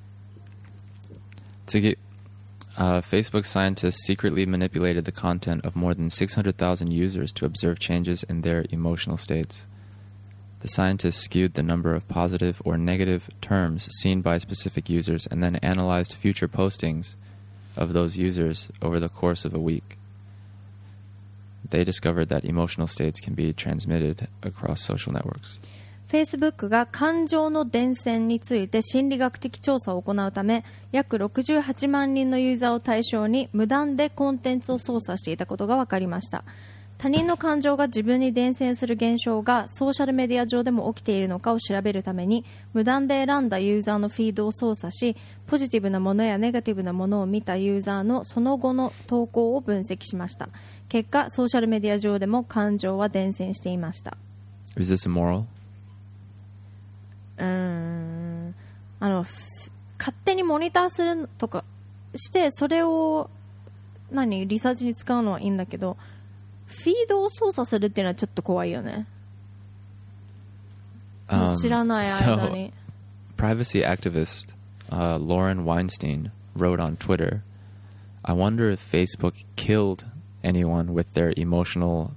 次. Facebook scientists secretly manipulated the content of more than 600,000 users to observe changes in their emotional states. The scientists skewed the number of positive or negative terms seen by specific users and then analyzed future postings of those users over the course of a week. They discovered that emotional states can be transmitted across social networks. Facebook が感情の伝染について心理学的調査を行うため約68万人のユーザーを対象に無断でコンテンツを操作していたことが分かりました。他人の感情が自分に伝染する現象がソーシャルメディア上でも起きているのかを調べるために無断で選んだユーザーのフィードを操作し、ポジティブなものやネガティブなものを見たユーザーのその後の投稿を分析しました。結果ソーシャルメディア上でも感情は伝染していました。 Is this immoral? 勝手にモニターするとかしてそれをリサーチに使うのはいいんだけど、フィードを操作するっていうのはちょっと怖いよね。知らない間に。 Privacy activist Lauren Weinstein wrote on Twitter, "I wonder if Facebook killed anyone with their emotion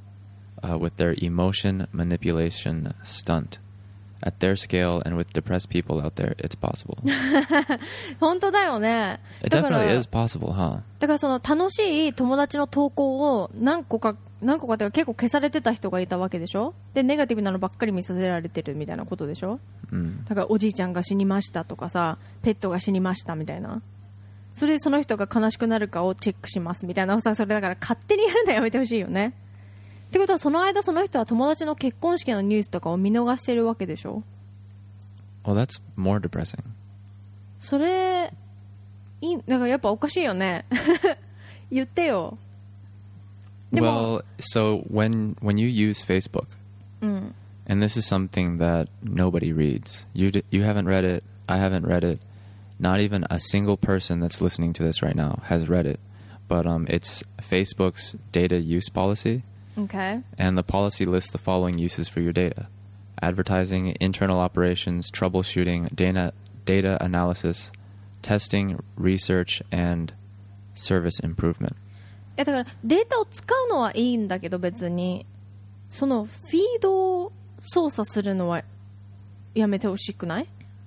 manipulation stunt."At their scale and with depressed people out there, it's possible. 本当だよね。 It definitely is possible, huh? だからその楽しい友達の投稿を何個かっていうか結構消されてた人がいたわけでしょ。でネガティブなのばっかり見させられてるみたいなことでしょ。だからおじいちゃんが死にましたとかさ、ペットが死にましたみたいな。それでその人が悲しくなるかをチェックしますみたいなさ、それだから勝手にやるのやめてほしいよね。ってことはその間その人は友達の結婚式のニュースとかを見逃してるわけでしょ。 Well, that's more depressing. それだからやっぱおかしいよね。言ってよ。でも Well, so when you use Facebook, and this is something that nobody reads, you haven't read it, I haven't read it, not even a single person that's listening to this right now has read it, but it's Facebook's data use policy.Okay. And the policy lists the following uses for your data: advertising, internal operations, troubleshooting, data analysis, testing, research, and service improvement. だからデータを使うのはいいんだけど別にそのフィードを操作するのはやめてほしくない？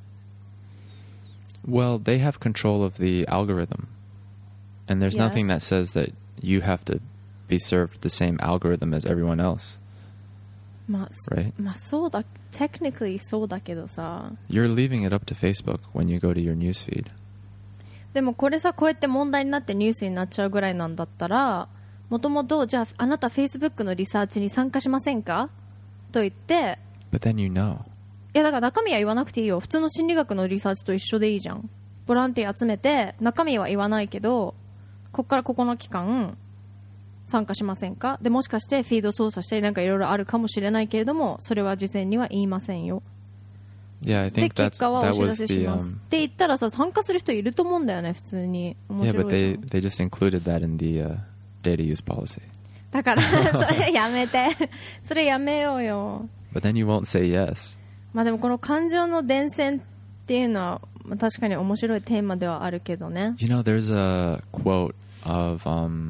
Well, they have control of the algorithm, and there's nothing that says that you have to be served the same algorithm as everyone else. Right? まあそうだ、technically そうだけどさ。 You're leaving it up to Facebook when you go to your newsfeed. でもこれさ、こうやって問題になってニュースになっちゃうぐらいなんだったら、もともとじゃああなた Facebook のリサーチに参加しませんかと言って。 But then you know. いやだから中身は言わなくていいよ。普通の心理学のリサーチと一緒でいいじゃん。ボランティア集めて中身は言わないけど、ここからここの期間参加しませんか。でもしかしてフィード操作したりなんかいろいろあるかもしれないけれども、それは事前には言いませんよ。 Yeah, I think で結果はお知らせします。って言ったらさ、参加する人いると思うんだよね、普通に。面白いじゃん。 Yeah, but they just included that in the data use policy. だからそれやめて。それやめようよ。 But then you won't say yes. まあでもこの感情の伝染っていうのは確かに面白いテーマではあるけどね。 You know, there's a quote of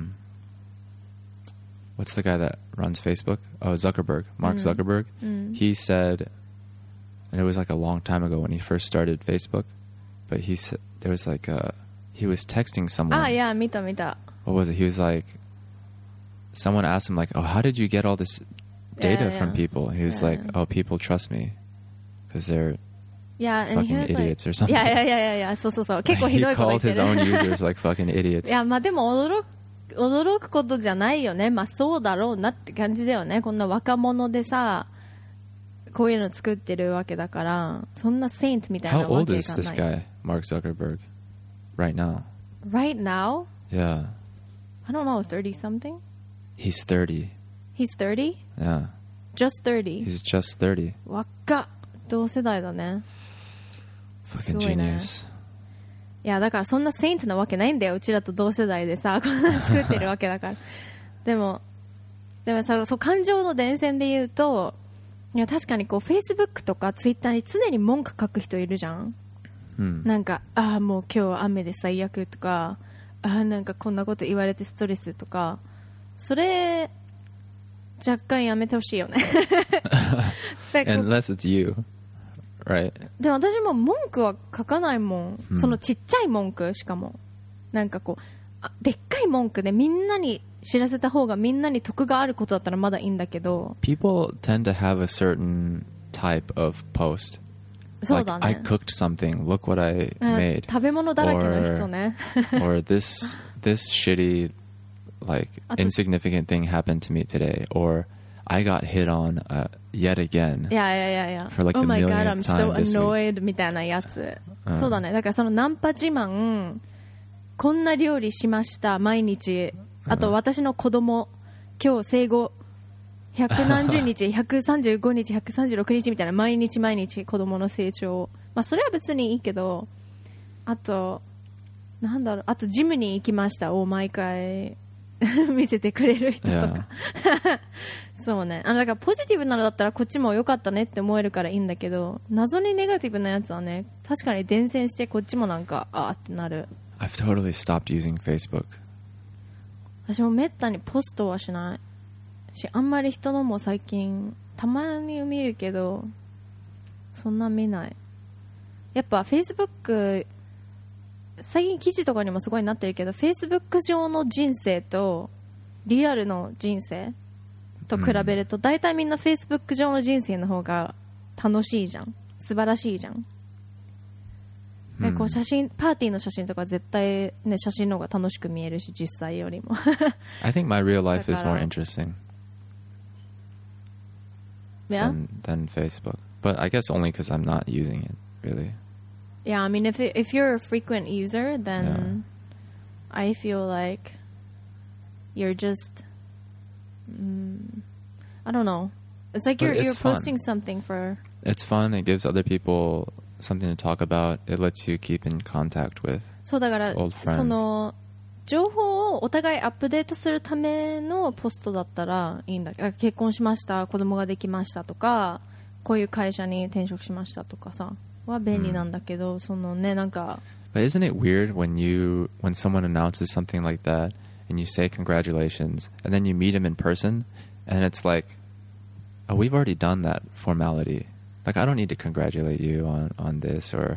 what's the guy that runs Facebook? Oh, Zuckerberg, Mark Zuckerberg. He said, and it was like a long time ago when he first started Facebook, but he said there was like he was texting someone. Ah, yeah, 見た。 What was it? He was like, someone asked him like, "Oh, how did you get all this data from people?" He was like, "Oh, people trust me because they're fucking idiots or something." Yeah. そう。結構ひどいこと言ってる。 He called his own users like fucking idiots. いや、まあでも驚くことじゃないよね。まあそうだろうなって感じだよね。こんな若者でさ、こういうの作ってるわけだから、そんなセイントみたいなわけがない。 How old is this guy, Mark Zuckerberg, right now? Right now? Yeah. I don't know, 30 something? He's 30. He's 30? Yeah. Just 30? He's just 30. 若っ。同世代だね。 Fucking genius. いやだからそんなセイントなわけないんだよ、うちらと同世代でさこんなの作ってるわけだからでもさ、そう感情の伝染で言うと、いや確かにこう Facebook とか Twitter に常に文句書く人いるじゃん、なんかもう今日は雨で最悪とか、なんかこんなこと言われてストレスとか、それ若干やめてほしいよね Unless it's you, right? でも私も文句は書かないもん、そのちっちゃい文句、しかもなんかこうでっかい文句でみんなに知らせた方がみんなに得があることだったらまだいいんだけど、 People tend to have a certain type of post. そうだね、 like, I cooked something, look what I made. 食べ物だらけの人ね or this shitty like insignificant thing happened to me today, or I got hit on yet again. Yeah. For like Oh the my god, millionth I'm so time this week. annoyed みたいなやつ、そうだね。だからそのナンパ自慢、こんな料理しました毎日、あと私の子供今日生後100何十日135日136日みたいな、毎日毎日子供の成長、まあそれは別にいいけど、あとなんだろう、あとジムに行きましたを毎回見せてくれる人とかそうね、だからポジティブなのだったらこっちも良かったねって思えるからいいんだけど、謎にネガティブなやつはね、確かに伝染してこっちもなんかってなる。 I've totally stopped using Facebook. 私もめったにポストはしないし、あんまり人のも最近たまに見るけどそんな見ない。やっぱ Facebook 最近記事とかにもすごいなってるけど、 Facebook 上の人生とリアルの人生と比べると、大体みんな Facebook 上の人生の方が楽しいじゃん、素晴らしいじゃん、こう写真パーティーの写真とか絶対ね、写真の方が楽しく見えるし実際よりも I think my real life is more interesting yeah? than Facebook, but I guess only because I'm not using it really. Yeah, I mean, if you're a frequent user, then I feel like you're just, I don't know. It's like you're posting something for. It's fun. It gives other people something to talk about. It lets you keep in contact with そうだから old friends. その情報をお互いアップデートするためのポストだったらいいんだけど、結婚しました、子供ができましたとか、こういう会社に転職しましたとかさ。は便利なんだけど、そのね、なんか But isn't it weird when someone announces something like that and you say congratulations and then you meet him in person and it's like, oh, we've already done that formality. Like, I don't need to congratulate you on this, or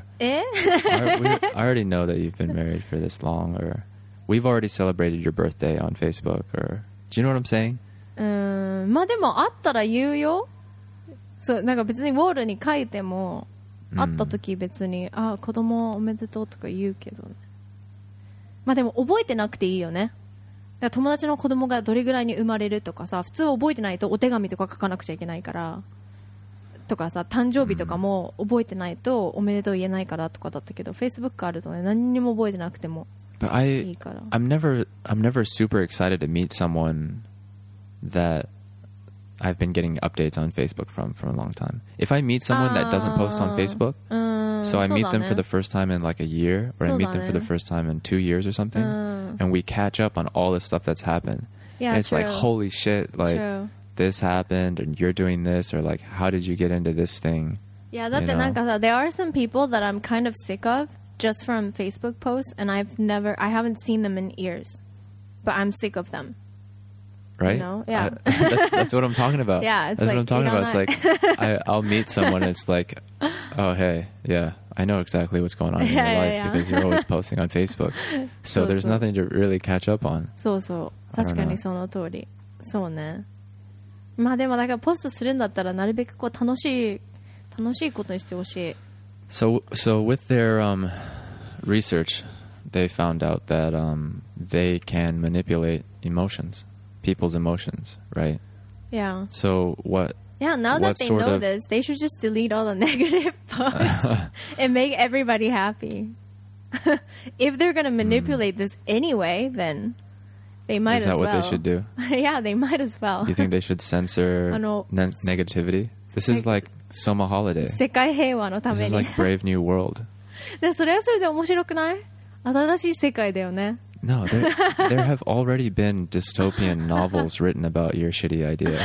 I already know that you've been married for this long, or we've already celebrated your birthday on Facebook, or do you know what I'm saying? まあでもあったら言うよ。そう、なんか別にウォールに書いても会った時別に、子供おめでとうとか言うけどね。まあでも覚えてなくていいよね。だから友達の子供がどれぐらいに生まれるとかさ、普通は覚えてないとお手紙とか書かなくちゃいけないからとかさ、誕生日とかも覚えてないとおめでとう言えないからとかだったけど、Facebook あるとね、何にも覚えてなくてもいいから。 I'm never super excited to meet someone that I've been getting updates on Facebook from a long time. If I meet someone that doesn't post on Facebook, so I meet them for the first time in like a year, or I meet them for the first time in 2 years or something, and we catch up on all the stuff that's happened. Yeah, it's like, holy shit, like this happened, and you're doing this, or like, how did you get into this thing? Yeah, だってなんかさ、there are some people that I'm kind of sick of just from Facebook posts, and I haven't seen them in years, but I'm sick of them. Right? You know? Yeah. That's what I'm talking about. Yeah, it's that's like, what I'm talking about. It's like I'll meet someone and it's like, oh, hey, yeah, I know exactly what's going on in your life because you're always posting on Facebook. So there's nothing to really catch up on. そうそう。確かにその通り。そうね。まあでもだからポストするんだったらなるべくこう楽しいことにしてほしい。 So with their research, they found out that they can manipulate people's emotions, right? Yeah. So what? Yeah, now that they know this, they should just delete all the negative posts and make everybody happy. If they're going to manipulate this anyway, then they might as well. Is that what they should do? Yeah, they might as well. You think they should censor negativity? This is like Soma Holiday. 世界平和のために。 This is like Brave New World. でそれはそれで面白くない？ 新しい世界だよね。 No, there have already been dystopian novels written about your shitty idea.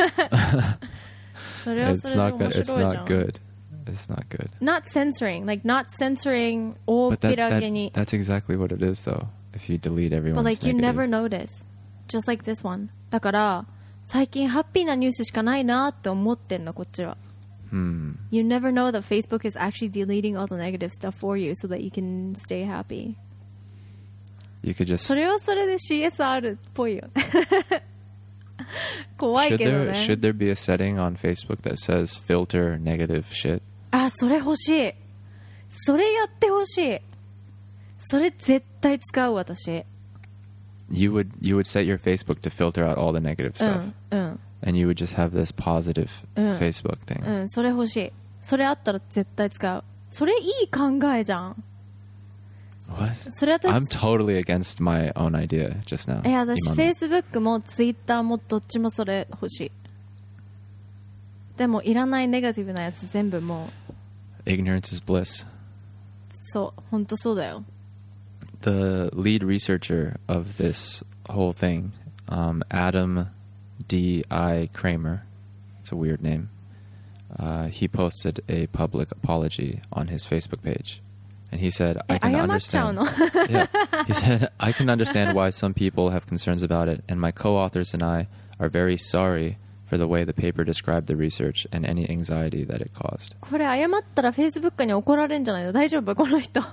それはそれで面白いじゃん。 It's not good. It's not good. Not censoring, like not censoring 大っぴらげに。 That's exactly what it is, though. If you delete everyone's But like you negative. never notice, just like this one. だから最近ハッピーなニュースしかないなって思ってんのこっちは。You never know that Facebook is actually deleting all the negative stuff for you so that you can stay happy. You could just. それはそれで CSR っぽいよね。怖いけどね。 Should there be a setting on Facebook that says filter negative shit? あ、それ欲しい。それやってほしい。それ絶対使う私。 You would set your Facebook to filter out all the negative stuff. And you would just have this positive Facebook thing. それ欲しい。それあったら絶対使う。それいい考えじゃん。 What? それ私 I'm totally against my own idea just now. いや私 Facebook も Twitter もどっちもそれ欲しい。でもいらないネガティブなやつ全部もう Ignorance is bliss. そう本当そうだよ。 The lead researcher of this whole thing, Adam D.I. Kramer, it's a weird name, he posted a public apology on his Facebook page. And he said, I can understand. Yeah. He said, I can understand why some people have concerns about it, and my co-authors and I are very sorry for the way the paper described the research and any anxiety that it caused. これ謝ったら Facebook に怒られるんじゃないの？大丈夫この人。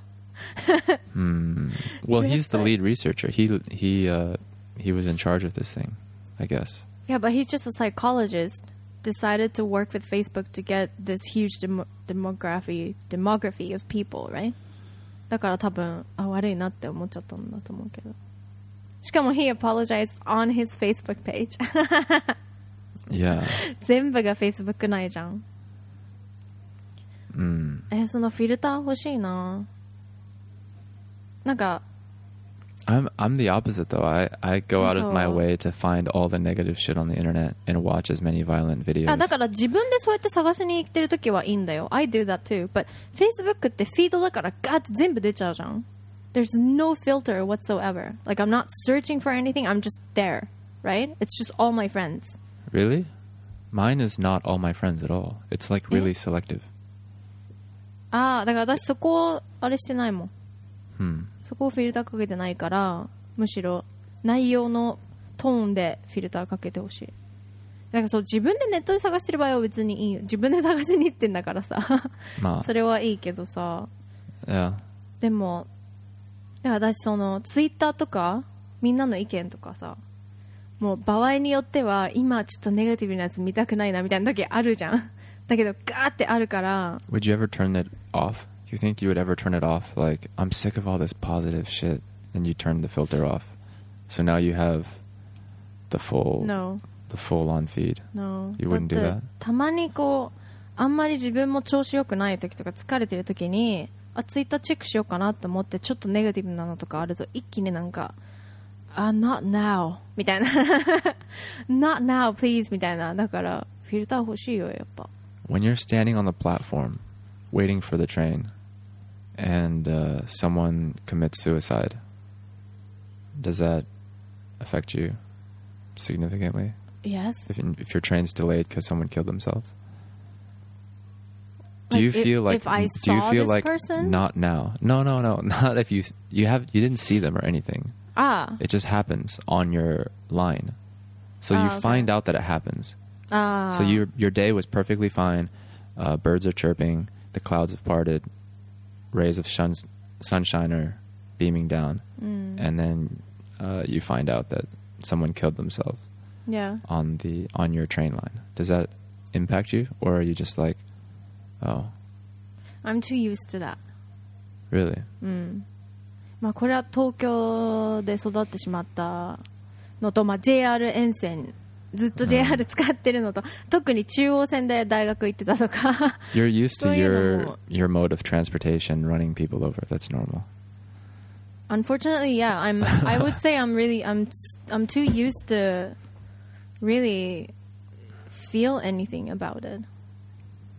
Well, he's the lead researcher. He was in charge of this thing, I guess. Yeah, but he's just a psychologist. Decided to work with Facebook to get this huge demography of people, right? だから多分悪いなって思っちゃったんだと思うけど。しかも he apologized on his Facebook page. Yeah. 全部が Facebook ないじゃん。そのフィルター欲しいな。なんか I'm the opposite though. I go out of my way to find all the negative shit on the internet and watch as many violent videos. だから自分でそうやって探しに行ってるときはいいんだよ。I do that too. But Facebook ってフィードだからガーって全部出ちゃうじゃん。There's no filter whatsoever. Like I'm not searching for anything. I'm just there, right? It's just all my friends. Really? Mine is not all my friends at all. It's like really selective. だから私そこをあれしてないもん。そこをフィルターかけてないからむしろ内容のトーンでフィルターかけてほしい。なんかそう自分でネットで探してる場合は別にいいよ。自分で探しに行ってんだからさまあそれはいいけどさ、 yeah. でもだから私そのツイッターとかみんなの意見とかさもう場合によっては今ちょっとネガティブなやつ見たくないなみたいな時あるじゃん。だけどガーってあるから。 Would you ever turn it off? You think you would ever turn it off? Like, I'm sick of all this positive shit, and you turn the filter off. So now you have the full on feed. No. You wouldn't do that? たまにこうあんまり自分も調子良くない時とか疲れてる時にツイッターチェックしようかなと思ってちょっとネガティブなのとかあると一気になんかnot now みたいなnot now please みたいな。だからフィルター欲しいよやっぱ。 When you're standing on the platform waiting for the train and someone commits suicide, does that affect you significantly? Yes. If your train's delayed because someone killed themselves? Do Like you feel like if I saw do you feel this like person? Not now. No, not if you didn't see them or anything. It just happens on your line. So you okay. find out that it happens. So your day was perfectly fine. Birds are chirping, the clouds have parted, rays of sunshine are beaming down, and then you find out that someone killed themselves. Yeah. On your train line. Does that impact you, or are you just like, oh? I'm too used to that. Really? まあこれは東京で育ってしまったのと、まあ JR 沿線ずっと JR 使ってるのと、特に中央線で大学行ってたとか。 You're used to your mode of transportation running people over. That's normal. Unfortunately, yeah. I would say I'm too used to really feel anything about it.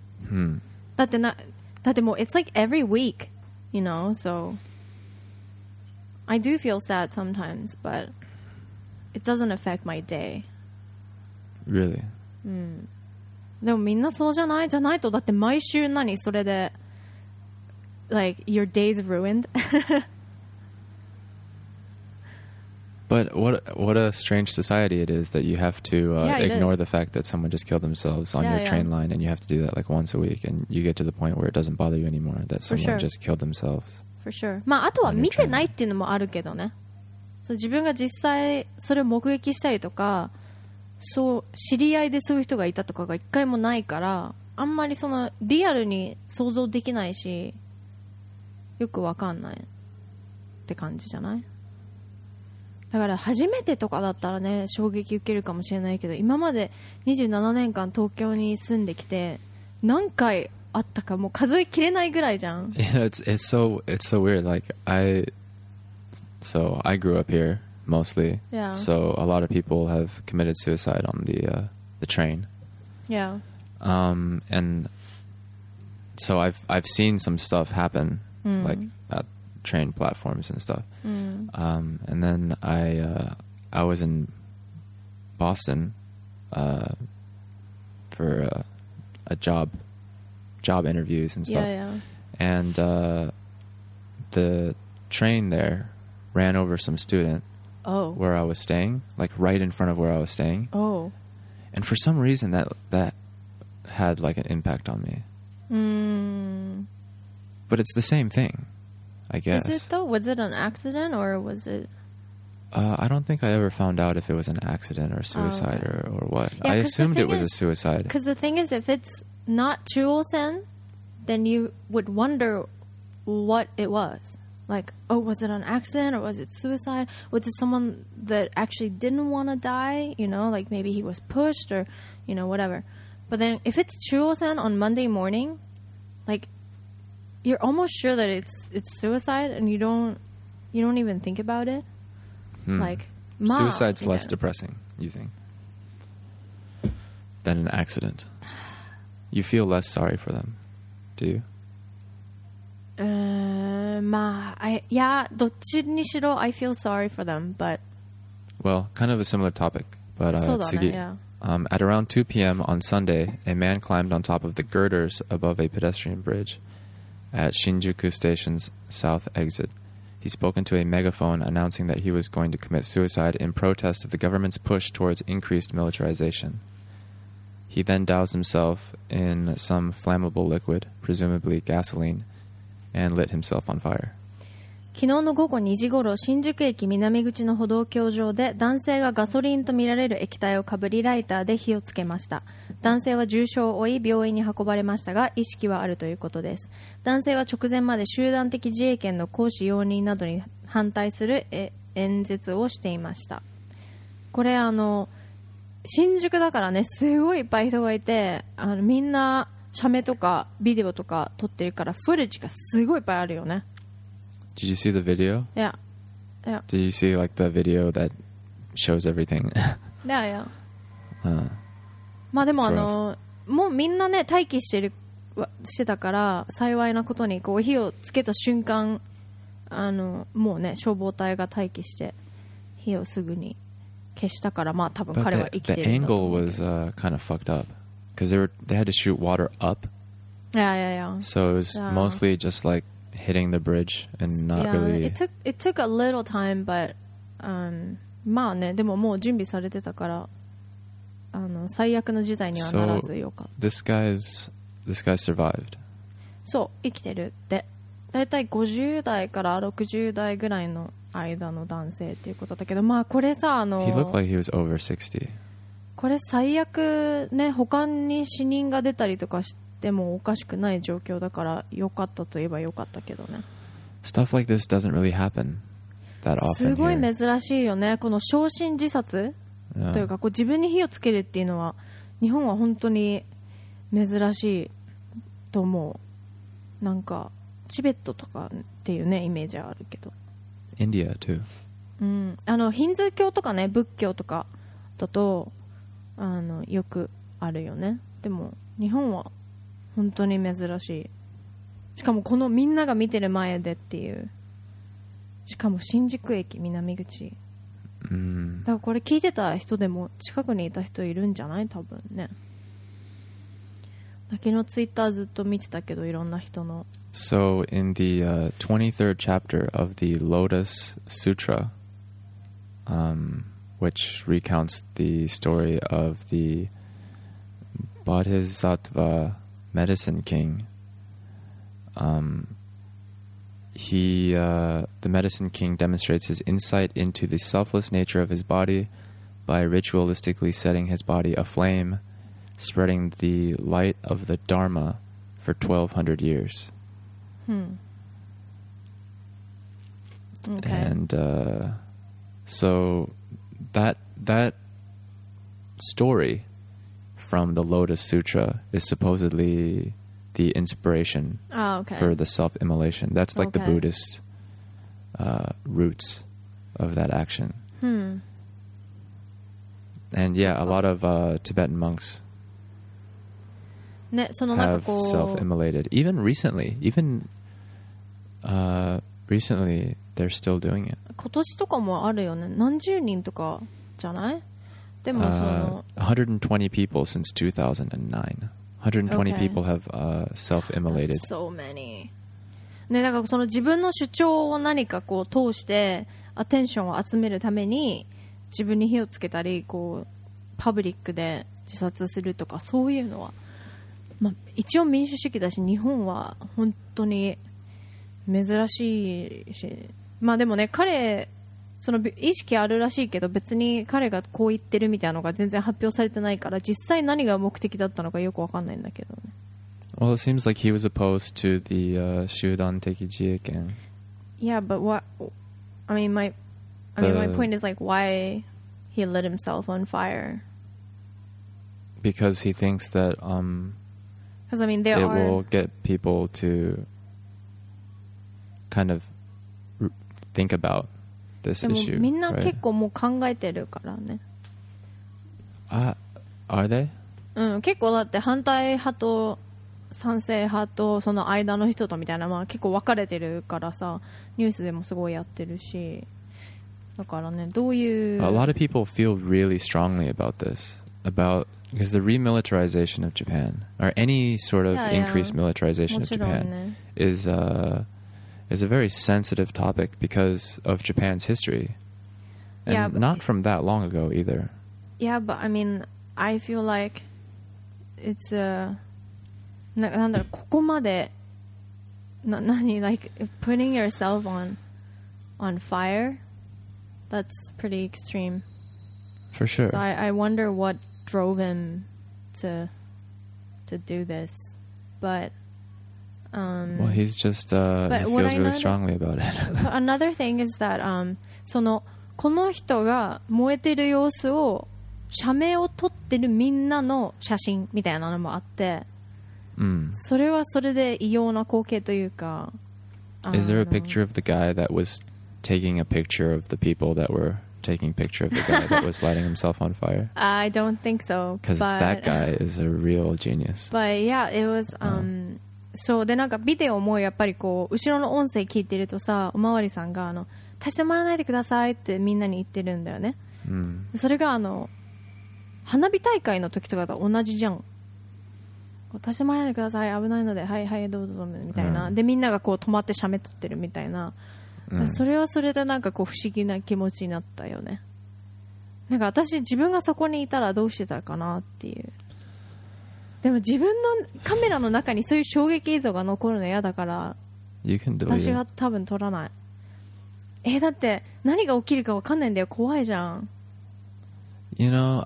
だってもう it's like every week, you know, so I do feel sad sometimes, but it doesn't affect my day. Really? でもみんなそうじゃない？じゃないとだって毎週何それで like your day's ruined. But what a strange society it is that you have to ignore the fact that someone just killed themselves on your train line, and you have to do that like once a week, and you get to the point where it doesn't bother you anymore that someone just killed themselves. For sure. まああとは見てないっていうのもあるけどね。そう自分が実際それを目撃したりとか、そう知り合いでそういう人がいたとかが一回もないから、あんまりそのリアルに想像できないし、よくわかんないって感じじゃない？だから初めてとかだったらね衝撃受けるかもしれないけど、今まで27年間東京に住んできて何回あったかもう数えきれないぐらいじゃん。 Yeah, it's so weird. Like I grew up here mostly. Yeah. So a lot of people have committed suicide on the train. Yeah. And so I've seen some stuff happen like at train platforms and stuff. And then I was in Boston for a job interviews and stuff. Yeah. And the train there ran over some student where I was staying, like right in front of where I was staying. Oh. And for some reason that had like an impact on me. But it's the same thing, I guess. Is it though? Was it an accident or was it? I don't think I ever found out if it was an accident or suicide or what. Yeah, I assumed it was a suicide. Because the thing is, if it's not Chuosen, then you would wonder what it was. Like, oh, was it an accident or was it suicide? Was it someone that actually didn't want to die? You know, like maybe he was pushed or, you know, whatever. But then if it's Chuosen on Monday morning, like, you're almost sure that it's suicide and you don't even think about it. Like, suicide's less depressing, you think, than an accident. You feel less sorry for them, do you? まあ、yeah, どっちにしろ I feel sorry for them, but well, kind of a similar topic, but そうだね、 次 yeah. At around 2 p.m. on Sunday, a man climbed on top of the girders above a pedestrian bridge at Shinjuku Station's south exit. He spoke into a megaphone announcing that he was going to commit suicide in protest of the government's push towards increased militarization. He then doused himself in some flammable liquid, presumably gasoline, and lit himself on fire. 昨日の午後2時ごろ、新宿駅南口の歩道橋上で男性がガソリンとみられる液体をかぶりライターで火をつけました。男性は重傷を負い病院に運ばれましたが意識はあるということです。男性は直前まで集団的自衛権の行使容認などに反対する演説をしていました。これ新宿だからね、すごいいっぱい人がいて、みんな写メとかビデオとか撮ってるからフルージがすごいいっぱいあるよね。 Did you see the video? Yeah. Did you see like the video that shows everything? Yeah. まあでももうみんなね待機してたから幸いなことにこう火をつけた瞬間もうね消防隊が待機して火をすぐに消したからまあ多分彼は生きているんだと思う。 But the angle was kind of fucked up because they had to shoot water up. Yeah. So it was mostly just like hitting the bridge and not really. It took a little time, but まあねでももう準備されてたから最悪の事態にはならずよかった。 So this guy survived. そう生きてるってだいたい50代から60代ぐらいの間の男性っていうことだけどまあこれさ He looked like he was over 60. これ最悪ね他に死人が出たりとかしてもおかしくない状況だからよかったといえばよかったけどね。 Stuff like this doesn't really happen that often. すごい珍しいよねこの焼身自殺というかこう自分に火をつけるっていうのは日本は本当に珍しいと思う。なんかチベットとかっていうねイメージはあるけど India too、 ヒンズー教とかね仏教とかだとよくあるよね。でも日本は本当に珍しい。しかもこのみんなが見てる前でっていうしかも新宿駅南口。 Mm. だからこれ聞いてた人でも近くにいた人いるんじゃない多分ね。昨日ツイッターずっと見てたけどいろんな人の。 So in the 23rd chapter of the Lotus Sutra, which recounts the story of the Bodhisattva medicine king, the medicine king demonstrates his insight into the selfless nature of his body by ritualistically setting his body aflame, spreading the light of the Dharma for 1,200 years. Okay. And so that story from the Lotus Sutra is supposedly the inspiration for the self-immolation. That's like the Buddhist roots of that action. And yeah, a lot of Tibetan monks ね、そのなんか have こう self-immolated. Even recently, recently they're still doing it. 今年とかもあるよね。何十人とかじゃない？でもその 120 people since 2009. 120 people have self-immolated. So many. ね、だからその自分の主張を何かこう通してアテンションを集めるために自分に火をつけたりこうパブリックで自殺するとかそういうのは、まあ、一応民主主義だし日本は本当に珍しいし、まあでもね彼その意識あるらしいけど別に彼がこう言ってるみたいなのが全然発表されてないから実際何が目的だったのかよくわかんないんだけどね。 Well, it seems like he was opposed to the Shudan Tekijie-ken. Yeah, but what? I mean, my point is like why he lit himself on fire. Because he thinks that Because I mean, there will get people to kind of think about this でも issue. みんな right? 結構もう考えてるからね。 Are they? うん、結構だって反対派と賛成派とその間の人とみたいな、まあ、結構分かれてるからさニュースでもすごいやってるしだからねどういう A lot of people feel really strongly about this because the remilitarization of Japan or any sort of increased militarization of Japan is a very sensitive topic because of Japan's history and not from that long ago either. Yeah, but I mean I feel like it'sなんだろうここまで何 like putting yourself on fire that's pretty extreme For sure. so I wonder what drove him to do this but well he's just he but what feels I really noticed- strongly about it. Another thing is that この人が燃えてる様子を写メを撮ってるみんなの写真みたいなのもあってそれはそれで異様な光景というか Is there a picture of the guy that was taking a picture of the people that were taking a picture of the guy that was lighting himself on fire? I don't think so Because that guy is a real genius. But yeah, it was そうでなんかビデオもやっぱりこう後ろの音声聞いてるとさおまわりさんが立ち止まらないでくださいってみんなに言ってるんだよね、それが花火大会の時とかと同じじゃん立ち止まらないでください危ないのではいはいどうぞどうぞみたいな、でみんながこう止まって写メ撮ってるみたいな、それはそれでなんかこう不思議な気持ちになったよね。なんか私自分がそこにいたらどうしてたかなっていう。でも自分のカメラの中にそういう衝撃映像が残るの嫌だから私は多分撮らない。だって何が起きるか分かんないんだよ怖いじゃん。 You know,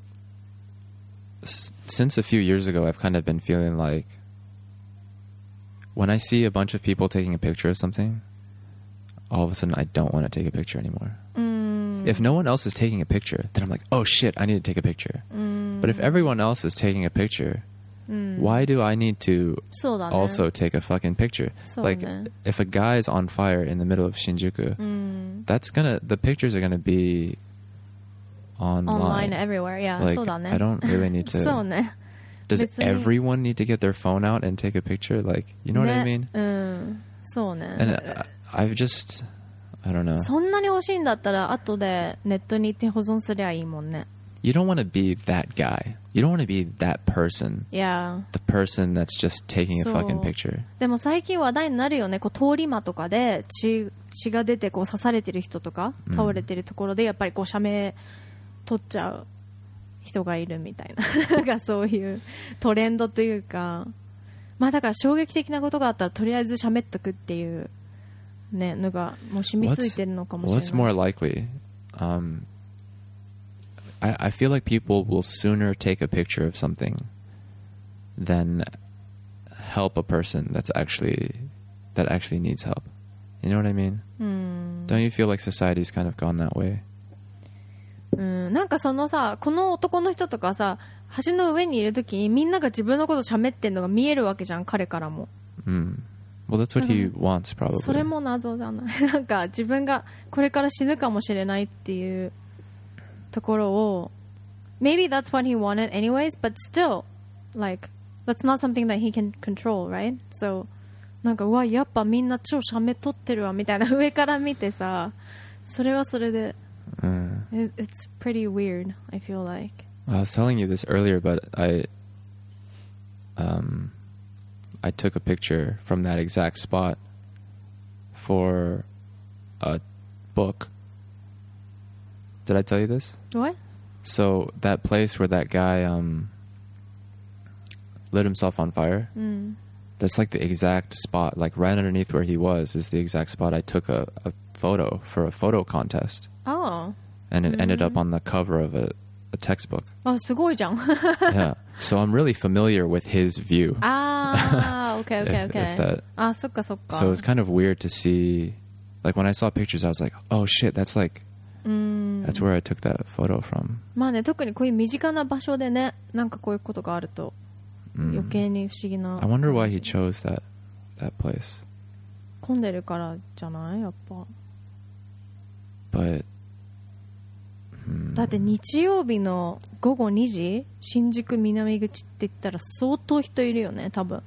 since a few years ago, I've kind of been feeling like when I see a bunch of people taking a picture of something, all of a sudden I don't want to take a picture anymore. If no one else is taking a picture, then I'm like, oh shit, I need to take a picture. But if everyone else is taking a picture, why do I need to also take a fucking picture? Like, if a guy's on fire in the middle of Shinjuku, the pictures are gonna be online everywhere. Yeah, like, そうだね。 I don't really need to. そうね。 Does everyone need to get their phone out and take a picture? Like, you know what I mean? そうね。 And I've just, I don't know. そんなに欲しいんだったら後でネットに行って保存すりゃいいもんね。 You don't want to be that guy. You don't want to be that person. Yeah. The person that's just taking a そう fucking picture. でも最近話題になるよね。こう通り魔とかで血が出てこう刺されてる人とか倒れてるところでやっぱりこう写メ撮っちゃう人がいるみたいななんかそういうトレンドというか、まあだから衝撃的なことがあったらとりあえず写メっとくっていうねのがもう染みついてるのかもしれない。 What's more likely? I feel like people will sooner take a picture of something than help a person that actually needs help. You know what I mean? Don't you feel like society's kind of gone that way? なんかそのさ、この男の人とかさ、橋の上にいるときにみんなが自分のこと喋ってんのが見えるわけじゃん、彼からも。 Well, that's what he wants, probably. それも謎じゃない。なんか自分がこれから死ぬかもしれないっていうところを Maybe that's what he wanted anyways, but still, like, that's not something that he can control, right? So, なんかうわ、やっぱみんな超写メ撮ってるわみたいな上から見てさ、それはそれでIt's pretty weird, I feel like. I was telling you this earlier, but I took a picture from that exact spot for a book. Did I tell you this? What? So that place where that guy lit himself on fire, that's like the exact spot, like right underneath where he was is the exact spot I took a photo for a photo contest. Oh. And it ended up on the cover of a textbook. あ、すごいじゃん。 Yeah. So I'm really familiar with his view. Okay. If that, そっかそっか。 so it was kind of weird to see, like when I saw pictures, I was like, oh shit, that's like, that's where I took that photo from. まあね、特にこういう身近な場所でね、なんかこういうことがあると余計に不思議な。 I wonder why he chose that place. 混んでるからじゃないやっぱ。 But だって日曜日の午後2時新宿南口って言ったら相当人いるよね多分。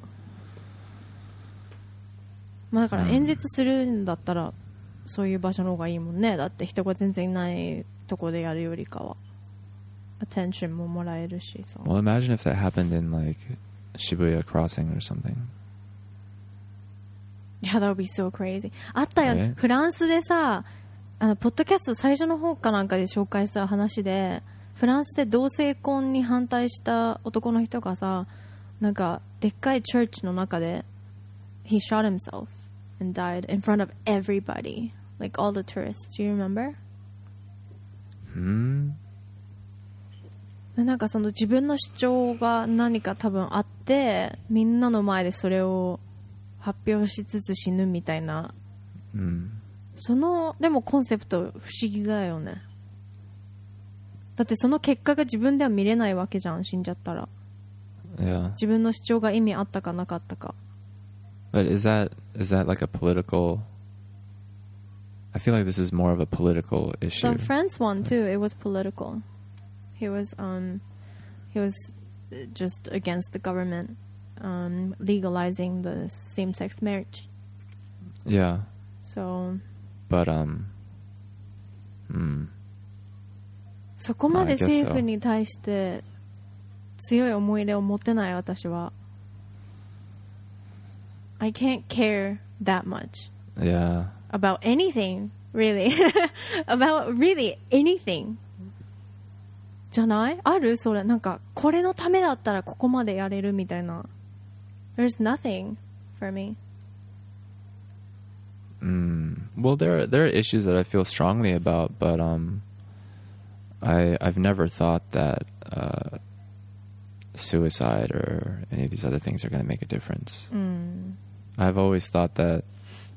まあだから演説するんだったらそういう場所の方がいいもんね。だって人が全然いないとこでやるよりかはアテンションももらえるしさ。 Well, imagine if that happened in like Shibuya Crossing or something. Yeah, that would be so crazy. あったよね、 ね、 フランスでさ、ポッドキャスト最初の方かなんかで紹介した話で、フランスで同性婚に反対した男の人がさ、なんかでっかいチャーチの中で he shot himself and died in front of everybody, like all the tourists. Do you remember? なんかその自分の主張が何か多分あってみんなの前でそれを発表しつつ死ぬみたいな、そのでもコンセプト不思議だよね。だってその結果が自分では見れないわけじゃん、死んじゃったら。 Yeah. 自分の主張が意味あったかなかったか。 But is that like a political? I feel like this is more of a political issue. The France one too, it was political. He was just against the government legalizing the same-sex marriage. Yeah. So. But そこまで政府に対して強い思い入れを持てない私は。I can't care that much. Yeah. About anything, really. About really anything. じゃない？ある？それなんかこれのためだったらここまでやれるみたいな。There's nothing for me. Well, there are issues that I feel strongly about, but I've never thought that suicide or any of these other things are going to make a difference. I've always thought that,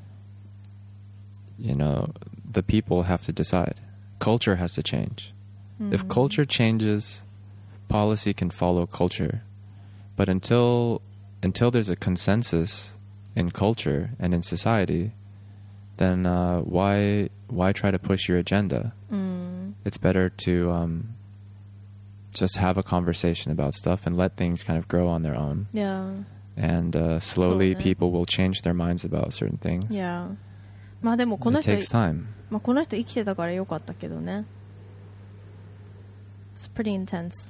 you know, the people have to decide. Culture has to change. If culture changes, policy can follow culture. But until there's a consensus in culture and in society, then why try to push your agenda? It's better to just have a conversation about stuff and let things kind of grow on their own. Yeah. And slowly people will change their minds about certain things. Yeah. まあでもこの It 人 takes time. まあこの人生きてたからよかったけどね。It's pretty intense.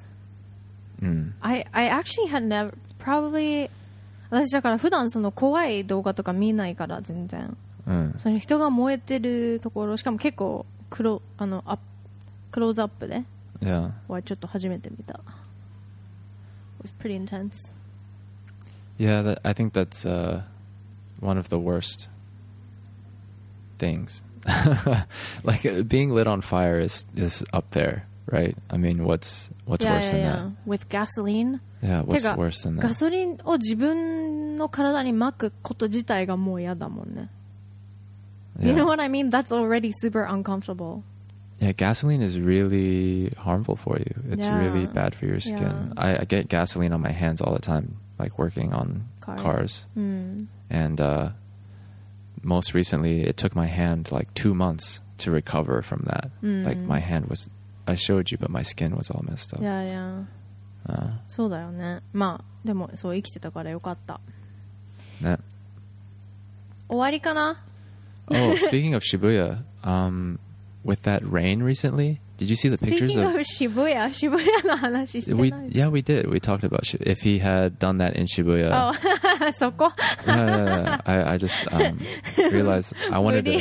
I actually had never probably 私だから普段その怖い動画とか見ないから全然、その人が燃えてるところしかも結構クローズアップで、はちょっと初めて見た。It was pretty intense. Yeah, I think that's one of the worst things. Like being lit on fire is up there, right? I mean, what's worse than that? With gasoline? Yeah, what's worse than that? ガソリンを自分の体に撒くこと自体がもう嫌だもんね。You know what I mean? That's already super uncomfortable. Yeah, gasoline is really harmful for you. It's really bad for your skin. I get gasoline on my hands all the time, like working on cars. And most recently, it took my hand like 2 months to recover from that. Like my hand was, I showed you, but my skin was all messed up. Yeah. そうだよね。まあでもそう生きてたからよかった。 ね。 終わりかな? Oh, speaking of Shibuya, with that rain recently, did you see the pictures of Shibuya? Shibuya の話してない? Yeah, we did. We talked about if he had done that in Shibuya. Oh, そこ? I just realized I wanted to.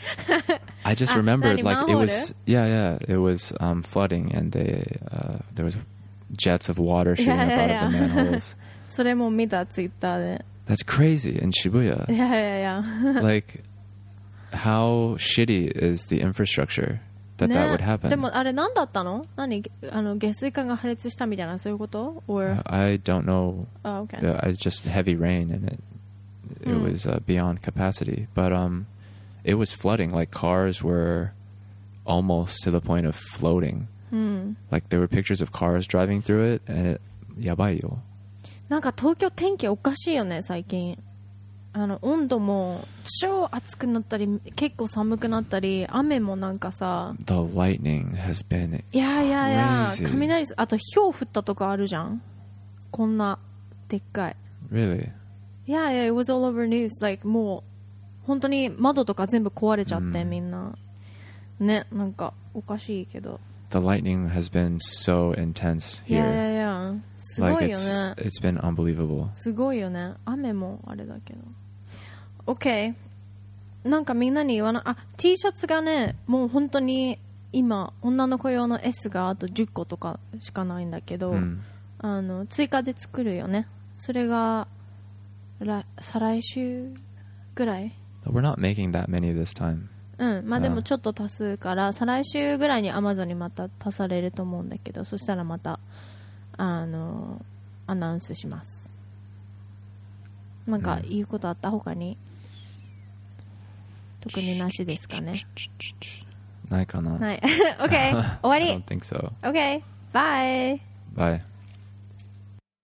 I just remembered like it was. Yeah, it was flooding and there was jets of water shooting up out of the manholes. それも見たツイッターで. That's crazy in Shibuya. Yeah. Like, how shitty is the infrastructure that would happen? でもあれ何だったの？何下水管が破裂したみたいなそういうこと？ Or I don't know. Oh, okay. It's just heavy rain and it was beyond capacity. But it was flooding. Like cars were almost to the point of floating. Like there were pictures of cars driving through it, and it やばいよ。 なんか東京天気おかしいよね最近。温度も超暑くなったり結構寒くなったり雨もなんかさ。 The lightning has been crazy. いや雷あと氷降ったとかあるじゃん。こんなでっかい。 Really? Yeah, it was all over news. Like もう本当に窓とか全部壊れちゃって、みんなねなんかおかしいけど。 The lightning has been so intense here. Yeah. すごいよね。 It's been unbelievable. すごいよね。雨もあれだけど。OK。なんかみんなに言わない。T シャツがね、もう本当に今女の子用の S があと10個とかしかないんだけど、追加で作るよね。それが再来週ぐらい。 We're not making that many this time. まあでもちょっと足すから再来週ぐらいに Amazon にまた足されると思うんだけど、そしたらまたアナウンスします。なんか言うことあった他に特になしですかね。 ないかな。 ない。OK 終わり。 I don't think so. OK bye. Bye.